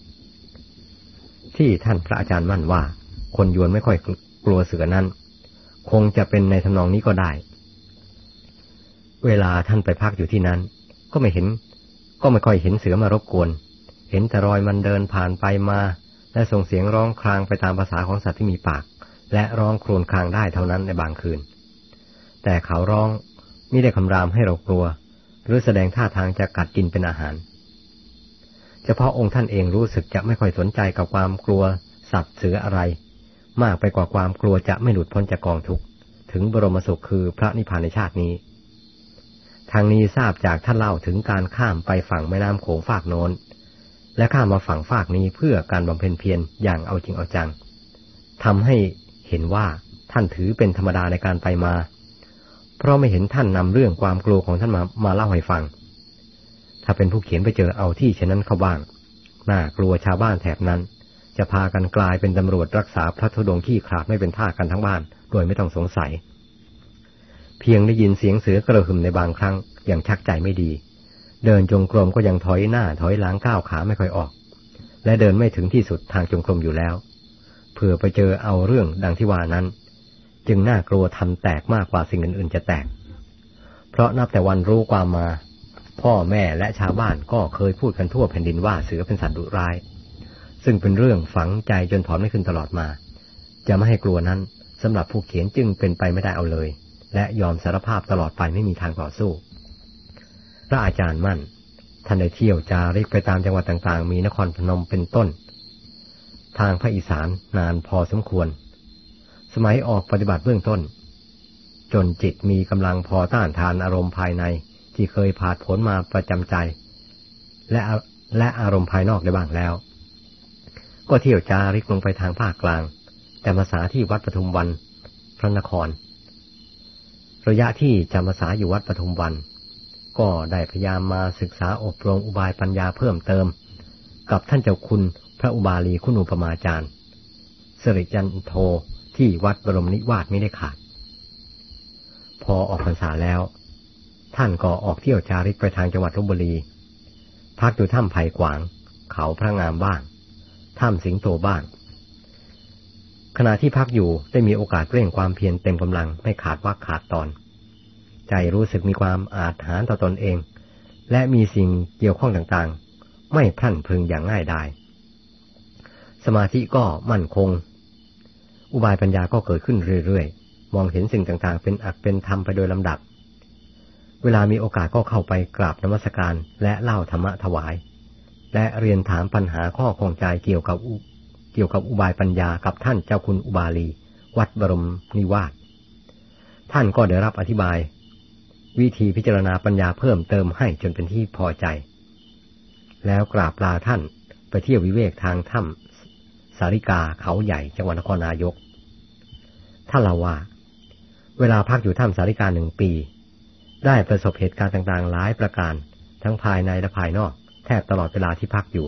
B: ที่ท่านพระอาจารย์มั่นว่าคนยวนไม่ค่อยกลัวเสือนั้นคงจะเป็นในทำนองนี้ก็ได้เวลาท่านไปพักอยู่ที่นั้นก็ไม่ค่อยเห็นเสือมารบกวนเห็นแต่รอยมันเดินผ่านไปมาและส่งเสียงร้องครางไปตามภาษาของสัตว์ที่มีปากและร้องครวญครางได้เท่านั้นในบางคืนแต่เขาร้องมิได้คำรามให้เรากลัวหรือแสดงท่าทางจะกัดกินเป็นอาหารเฉพาะองค์ท่านเองรู้สึกจะไม่ค่อยสนใจกับความกลัวสัตว์เสืออะไรมากไปกว่าความกลัวจะไม่หลุดพ้นจากกองทุกข์ถึงบรมสุขคือพระนิพพานในชาตินี้ทางนี้ทราบจากท่านเล่าถึงการข้ามไปฝั่งแม่น้ำโขงฝากโน้นและข้ามมาฝั่งฝากนี้เพื่อการบำเพ็ญเพียรอย่างเอาจริงเอาจังทำให้เห็นว่าท่านถือเป็นธรรมดาในการไปมาเพราะไม่เห็นท่านนำเรื่องความกลัวของท่านมาเล่าให้ฟังถ้าเป็นผู้เขียนไปเจอเอาที่เช่นนั้นเข้าบ้างน่ากลัวชาวบ้านแถบนั้นจะพากันกลายเป็นตำรวจรักษาพระธุดงค์ขี้ขลาดไม่เป็นท่ากันทั้งบ้านโดยไม่ต้องสงสัยเพียงได้ยินเสียงเสือกระหึ่มในบางครั้งอย่างชักใจไม่ดีเดินจงกรมก็ยังถอยหน้าถอยหลังก้าวขาไม่ค่อยออกและเดินไม่ถึงที่สุดทางจงกรมอยู่แล้วเผื่อไปเจอเอาเรื่องดังที่ว่านั้นจึงน่ากลัวทำแตกมากกว่าสิ่งอื่นๆจะแตกเพราะนับแต่วันรู้ความมาพ่อแม่และชาวบ้านก็เคยพูดกันทั่วแผ่นดินว่าเสือเป็นสัตว์ดุร้ายซึ่งเป็นเรื่องฝังใจจนถอนไม่ขึ้นตลอดมาจะไม่ให้กลัวนั้นสำหรับผู้เขียนจึงเป็นไปไม่ได้เอาเลยและยอมสารภาพตลอดไปไม่มีทางต่อสู้พระอาจารย์มั่นท่านได้เที่ยวจาริกไปตามจังหวัดต่างๆมีนครพนมเป็นต้นทางภาคอีสานนานพอสมควรสมัยออกปฏิบัติเบื้องต้นจนจิตมีกำลังพอต้านทานอารมณ์ภายในที่เคยผ่านผลมาประจำใจและอารมณ์ภายนอกได้บ้างแล้วก็เที่ยวจาริกลงไปทางภาคกลางแต่มาษาที่วัดปทุมวันพระนครระยะที่จำพรรษาอยู่วัดปทุมวันก็ได้พยายามมาศึกษาอบรมอุบายปัญญาเพิ่มเติมกับท่านเจ้าคุณพระอุบาลีคุณูปมาจารย์สิริจันโทที่วัดบรมนิวาสไม่ได้ขาดพอออกพรรษาแล้วท่านก็ออกเที่ยวจาริกไปทางจังหวัดลพบุรีพักอยู่ถ้ำไผ่ขวางเขาพระงามบ้างถ้ำสิงโตบ้างขณะที่พักอยู่ได้มีโอกาสเร่งความเพียรเต็มกำลังไม่ขาดวรรคขาดตอนใจรู้สึกมีความอาถรรพ์ต่อตนเองและมีสิ่งเกี่ยวข้องต่างๆไม่พลั่นพลึงอย่างง่ายได้สมาธิก็มั่นคงอุบายปัญญาก็เกิดขึ้นเรื่อยๆมองเห็นสิ่งต่างๆเป็นอัตเป็นธรรมไปโดยลำดับเวลามีโอกาสก็เข้าไปกราบนมัสการและเล่าธรรมะถวายและเรียนถามปัญหาข้อข้องใจเกี่ยวกับอุบายปัญญากับท่านเจ้าคุณอุบาลีวัดบรมนิวาสท่านก็ได้รับอธิบายวิธีพิจารณาปัญญาเพิ่มเติมให้จนเป็นที่พอใจแล้วกราบลาท่านไปเที่ยววิเวกทางถ้ำสาริกาเขาใหญ่จังหวัดนครนายกท่านเล่าว่าเวลาพักอยู่ถ้ำสาริกา1 ปีได้ประสบเหตุการณ์ต่างๆหลายประการทั้งภายในและภายนอกแทบตลอดเวลาที่พักอยู่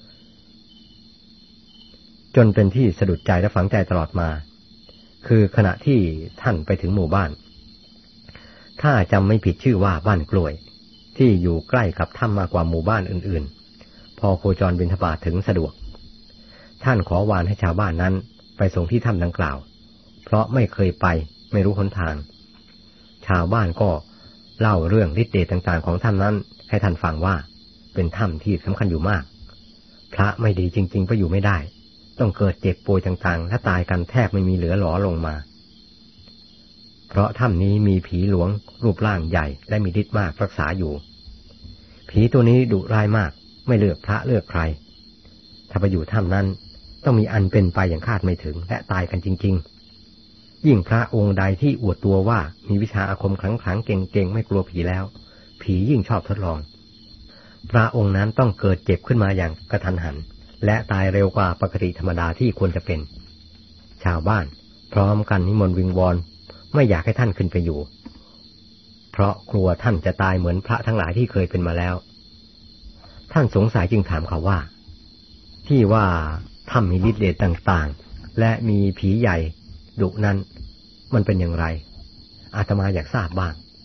B: จนเป็นที่สะดุดใจและฝังใจตลอดมาคือขณะที่ท่านไปถึงหมู่บ้านถ้าจำไม่ผิดชื่อว่าบ้านกล้วยที่อยู่ใกล้กับถ้ำมากกว่าหมู่บ้านอื่นๆพอโคจรบิณฑบาตถึงสะดวกท่านขอวานให้ชาวบ้านนั้นไปส่งที่ถ้ำดังกล่าวเพราะไม่เคยไปไม่รู้หนทางชาวบ้านก็เล่าเรื่องฤทธิ์เดชต่างๆของถ้ำนั้นให้ท่านฟังว่าเป็นถ้ำที่สำคัญอยู่มากพระไม่ดีจริงๆก็อยู่ไม่ได้ต้องเกิดเจ็บป่วยต่างๆและตายกันแทบไม่มีเหลือหลอลงมาเพราะถ้ำนี้มีผีหลวงรูปร่างใหญ่และมีฤทธิ์มากรักษาอยู่ผีตัวนี้ดุร้ายมากไม่เลือกพระเลือกใครถ้าไปอยู่ถ้ำนั้นต้องมีอันเป็นไปอย่างคาดไม่ถึงและตายกันจริงๆยิ่งพระองค์ใดที่อวดตัวว่ามีวิชาอาคมขลังๆเก่งๆไม่กลัวผีแล้วผียิ่งชอบทดลองพระองค์นั้นต้องเกิดเจ็บขึ้นมาอย่างกระทันหันและตายเร็วกว่าปกติธรรมดาที่ควรจะเป็นชาวบ้านพร้อมกันนิมนต์วิงวอนไม่อยากให้ท่านขึ้นไปอยู่เพราะกลัวท่านจะตายเหมือนพระทั้งหลายที่เคยเป็นมาแล้วท่านสงสัยจึงถามเขาว่าที่ว่าถ้ำมีฤทธิ์เดชต่างๆและมีผีใหญ่ดุนั้นมันเป็นอย่างไรอาตมาอยากทราบบ้าง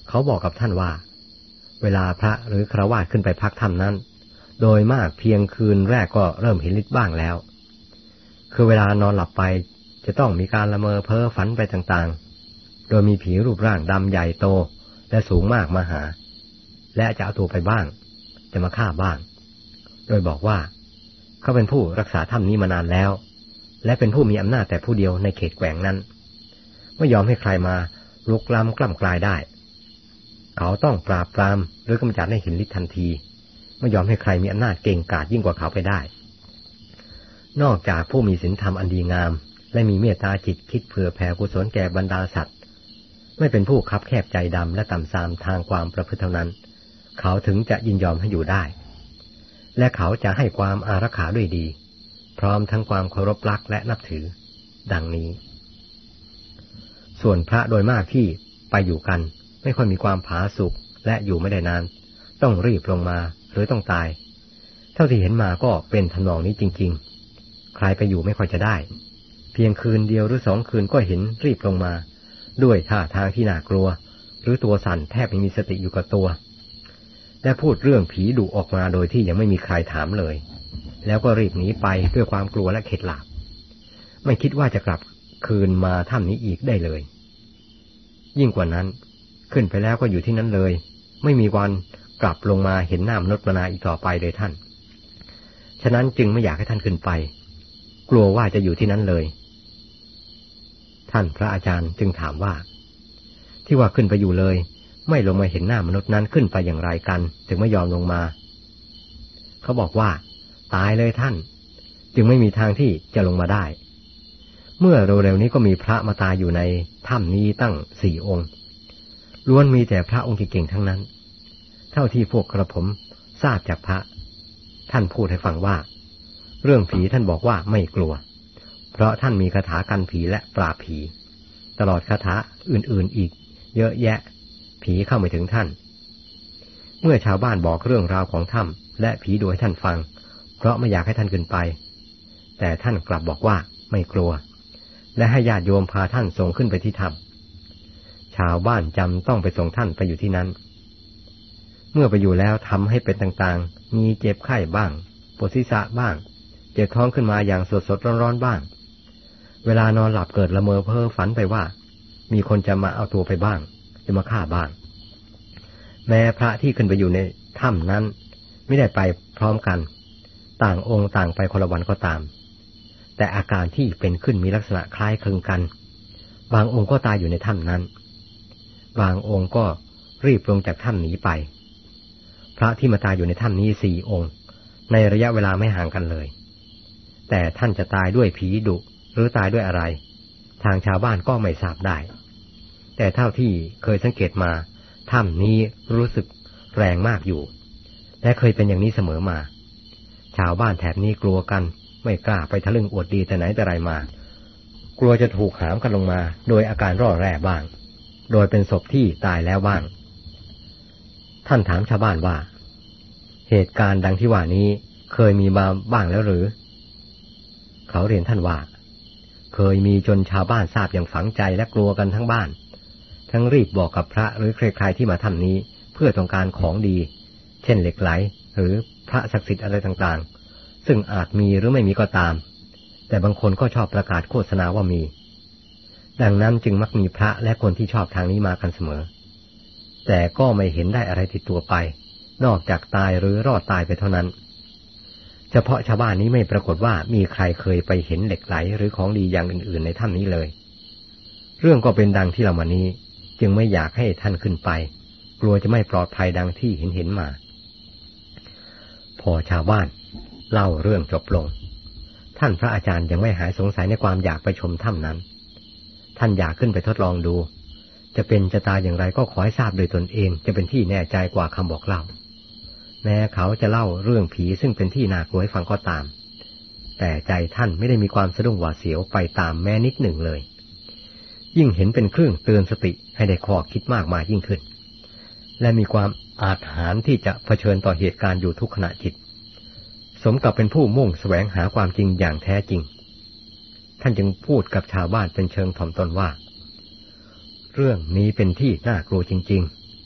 B: เขาบอกกับท่านว่าเวลาพระหรือฆราวาสขึ้นไปพักถ้ำนั้นโดยมากเพียงคืนแรกก็เริ่มเห็นฤทธิ์บ้างแล้วคือเวลานอนหลับไปจะต้องมีการละเมอเพ้อฝันไปต่างๆโดยมีผีรูปร่างดำใหญ่โตและสูงมากมาหาและจะเอาตัวไปบ้างจะมาฆ่าบ้างโดยบอกว่าเขาเป็นผู้รักษาถ้ำนี้มานานแล้วและเป็นผู้มีอำนาจแต่ผู้เดียวในเขตแกว่งนั้นไม่ยอมให้ใครมาลุกล้ำกล้ำกลายได้เขาต้องปราบปรามหรือกำจัดให้เห็นฤทธิ์ทันทีไม่ยอมให้ใครมีอำนาจเก่งกาจยิ่งกว่าเขาไปได้นอกจากผู้มีศีลธรรมอันดีงามและมีเมตตาจิตคิดเผื่อแผ่กุศลแก่บรรดาสัตว์ไม่เป็นผู้คับแคบใจดำและต่ำทรามทางความประพฤติเท่านั้นเขาถึงจะยินยอมให้อยู่ได้และเขาจะให้ความอารักขาด้วยดีพร้อมทั้งความเคารพรักและนับถือดังนี้ส่วนพระโดยมากที่ไปอยู่กันไม่ค่อยมีความผาสุกและอยู่ไม่ได้นานต้องรีบลงมาหรือต้องตายเท่าที่เห็นมาก็เป็นทำนองนี้จริงๆใครไปอยู่ไม่ค่อยจะได้เพียงคืนเดียวหรือ2 คืนก็เห็นรีบลงมาด้วยท่าทางที่น่ากลัวหรือตัวสั่นแทบไม่มีสติอยู่กับตัวและพูดเรื่องผีดุออกมาโดยที่ยังไม่มีใครถามเลยแล้วก็รีบหนีไปด้วยความกลัวและเข็ดหลาบไม่คิดว่าจะกลับคืนมาถ้ำนี้อีกได้เลยยิ่งกว่านั้นขึ้นไปแล้วก็อยู่ที่นั้นเลยไม่มีวันกลับลงมาเห็นหน้ามนุษย์มนาอีกต่อไปเลยท่านฉะนั้นจึงไม่อยากให้ท่านขึ้นไปกลัวว่าจะอยู่ที่นั้นเลยท่านพระอาจารย์จึงถามว่าที่ว่าขึ้นไปอยู่เลยไม่ลงมาเห็นหน้ามนุษย์นั้นขึ้นไปอย่างไรกันถึงไม่ยอมลงมาเขาบอกว่าตายเลยท่านจึงไม่มีทางที่จะลงมาได้เมื่อเร็วๆนี้ก็มีพระมาตายอยู่ในถ้ำนี้ตั้ง4 องค์ล้วนมีแต่พระองค์เก่งๆทั้งนั้นเท่าที่พวกกระผมทราบจากพระท่านพูดให้ฟังว่าเรื่องผีท่านบอกว่าไม่กลัวเพราะท่านมีคาถากันผีและปราบผีตลอดคาถาอื่นๆอีกเยอะแยะผีเข้าไม่ถึงท่านเมื่อชาวบ้านบอกเรื่องราวของถ้ำและผีดูให้ท่านฟังเพราะไม่อยากให้ท่านขึ้นไปแต่ท่านกลับบอกว่าไม่กลัวและให้ญาติโยมพาท่านส่งขึ้นไปที่ถ้ำชาวบ้านจำต้องไปส่งท่านไปอยู่ที่นั้นเมื่อไปอยู่แล้วทำให้เป็นต่างๆมีเจ็บไข้บ้างปวดศีรษะบ้างเจ็บท้องขึ้นมาอย่างสดๆร้อนๆบ้างเวลานอนหลับเกิดละเมอเพ้อฝันไปว่ามีคนจะมาเอาตัวไปบ้างจะมาฆ่าบ้างแม้พระที่ขึ้นไปอยู่ในถ้ำนั้นไม่ได้ไปพร้อมกันต่างองค์ต่างไปคนละวันก็ตามแต่อาการที่เป็นขึ้นมีลักษณะคล้ายคลึงกันบางองค์ก็ตายอยู่ในถ้ำนั้นบางองค์ก็รีบลงจากถ้ำหนีไปพระที่มาตายอยู่ในถ้ำนี้4 องค์ในระยะเวลาไม่ห่างกันเลยแต่ท่านจะตายด้วยผีดุหรือตายด้วยอะไรทางชาวบ้านก็ไม่ทราบได้แต่เท่าที่เคยสังเกตมาถ้ำนี้รู้สึกแรงมากอยู่และเคยเป็นอย่างนี้เสมอมาชาวบ้านแถบนี้กลัวกันไม่กล้าไปทะลึ่งอวดดีแต่ไหนแต่ไรมากลัวจะถูกหามกันลงมาโดยอาการร่อแร่บ้างโดยเป็นศพที่ตายแล้วบ้างท่านถามชาวบ้านว่าเหตุการณ์ดังที่ว่านี้เคยมีมาบ้างแล้วหรือเขาเรียนท่านว่าเคยมีจนชาวบ้านทราบอย่างฝังใจและกลัวกันทั้งบ้านทั้งรีบบอกกับพระหรือใครๆที่มาถ้ำนี้เพื่อต้องการของดีเช่นเหล็กไหลหรือพระศักดิ์สิทธิ์อะไรต่างๆซึ่งอาจมีหรือไม่มีก็ตามแต่บางคนก็ชอบประกาศโฆษณาว่ามีดังนั้นจึงมักมีพระและคนที่ชอบทางนี้มากันเสมอแต่ก็ไม่เห็นได้อะไรติดตัวไปนอกจากตายหรือรอดตายไปเท่านั้นเฉพาะชาวบ้านนี้ไม่ปรากฏว่ามีใครเคยไปเห็นเหล็กไหลหรือของดีอย่างอื่นๆในถ้ำนี้เลยเรื่องก็เป็นดังที่เรามานี้จึงไม่อยากให้ท่านขึ้นไปกลัวจะไม่ปลอดภัยดังที่เห็นมาพอชาวบ้านเล่าเรื่องจบลงท่านพระอาจารย์ยังไม่หายสงสัยในความอยากไปชมถ้ำนั้นท่านอยากขึ้นไปทดลองดูจะเป็นจะตายอย่างไรก็ขอให้ทราบโดยตนเองจะเป็นที่แน่ใจกว่าคำบอกเล่าแม้เขาจะเล่าเรื่องผีซึ่งเป็นที่น่ากลัวให้ฟังก็ตามแต่ใจท่านไม่ได้มีความสะดุ้งหวาดเสียวไปตามแม้นิดหนึ่งเลยยิ่งเห็นเป็นเครื่องเตือนสติให้ได้ข้อคิดมากมายยิ่งขึ้นและมีความอาจหาญที่จะเผชิญต่อเหตุการณ์อยู่ทุกขณะจิตสมกับเป็นผู้มุ่งแสวงหาความจริงอย่างแท้จริงท่านจึงพูดกับชาวบ้านเป็นเชิงถ่อมตนว่าเรื่องนี้เป็นที่น่ากลัวจริงๆ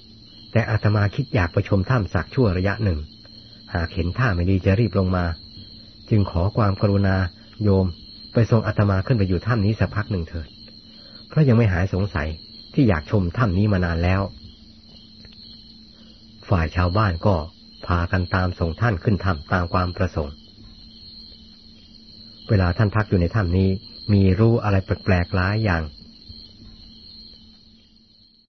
B: แต่อาตมาคิดอยากไปชมถ้ำสักชั่วระยะหนึ่งหากเห็นท่าไม่ดีจะรีบลงมาจึงขอความกรุณาโยมไปส่งอาตมาขึ้นไปอยู่ถ้ำนี้สักพักหนึ่งเถิดเพราะยังไม่หายสงสัยที่อยากชมถ้ำนี้มานานแล้วฝ่ายชาวบ้านก็พากันตามส่งท่านขึ้นถ้ำตามความประสงค์เวลาท่านพักอยู่ในถ้ำนี้มีรู้อะไรแปลกๆหลายอย่าง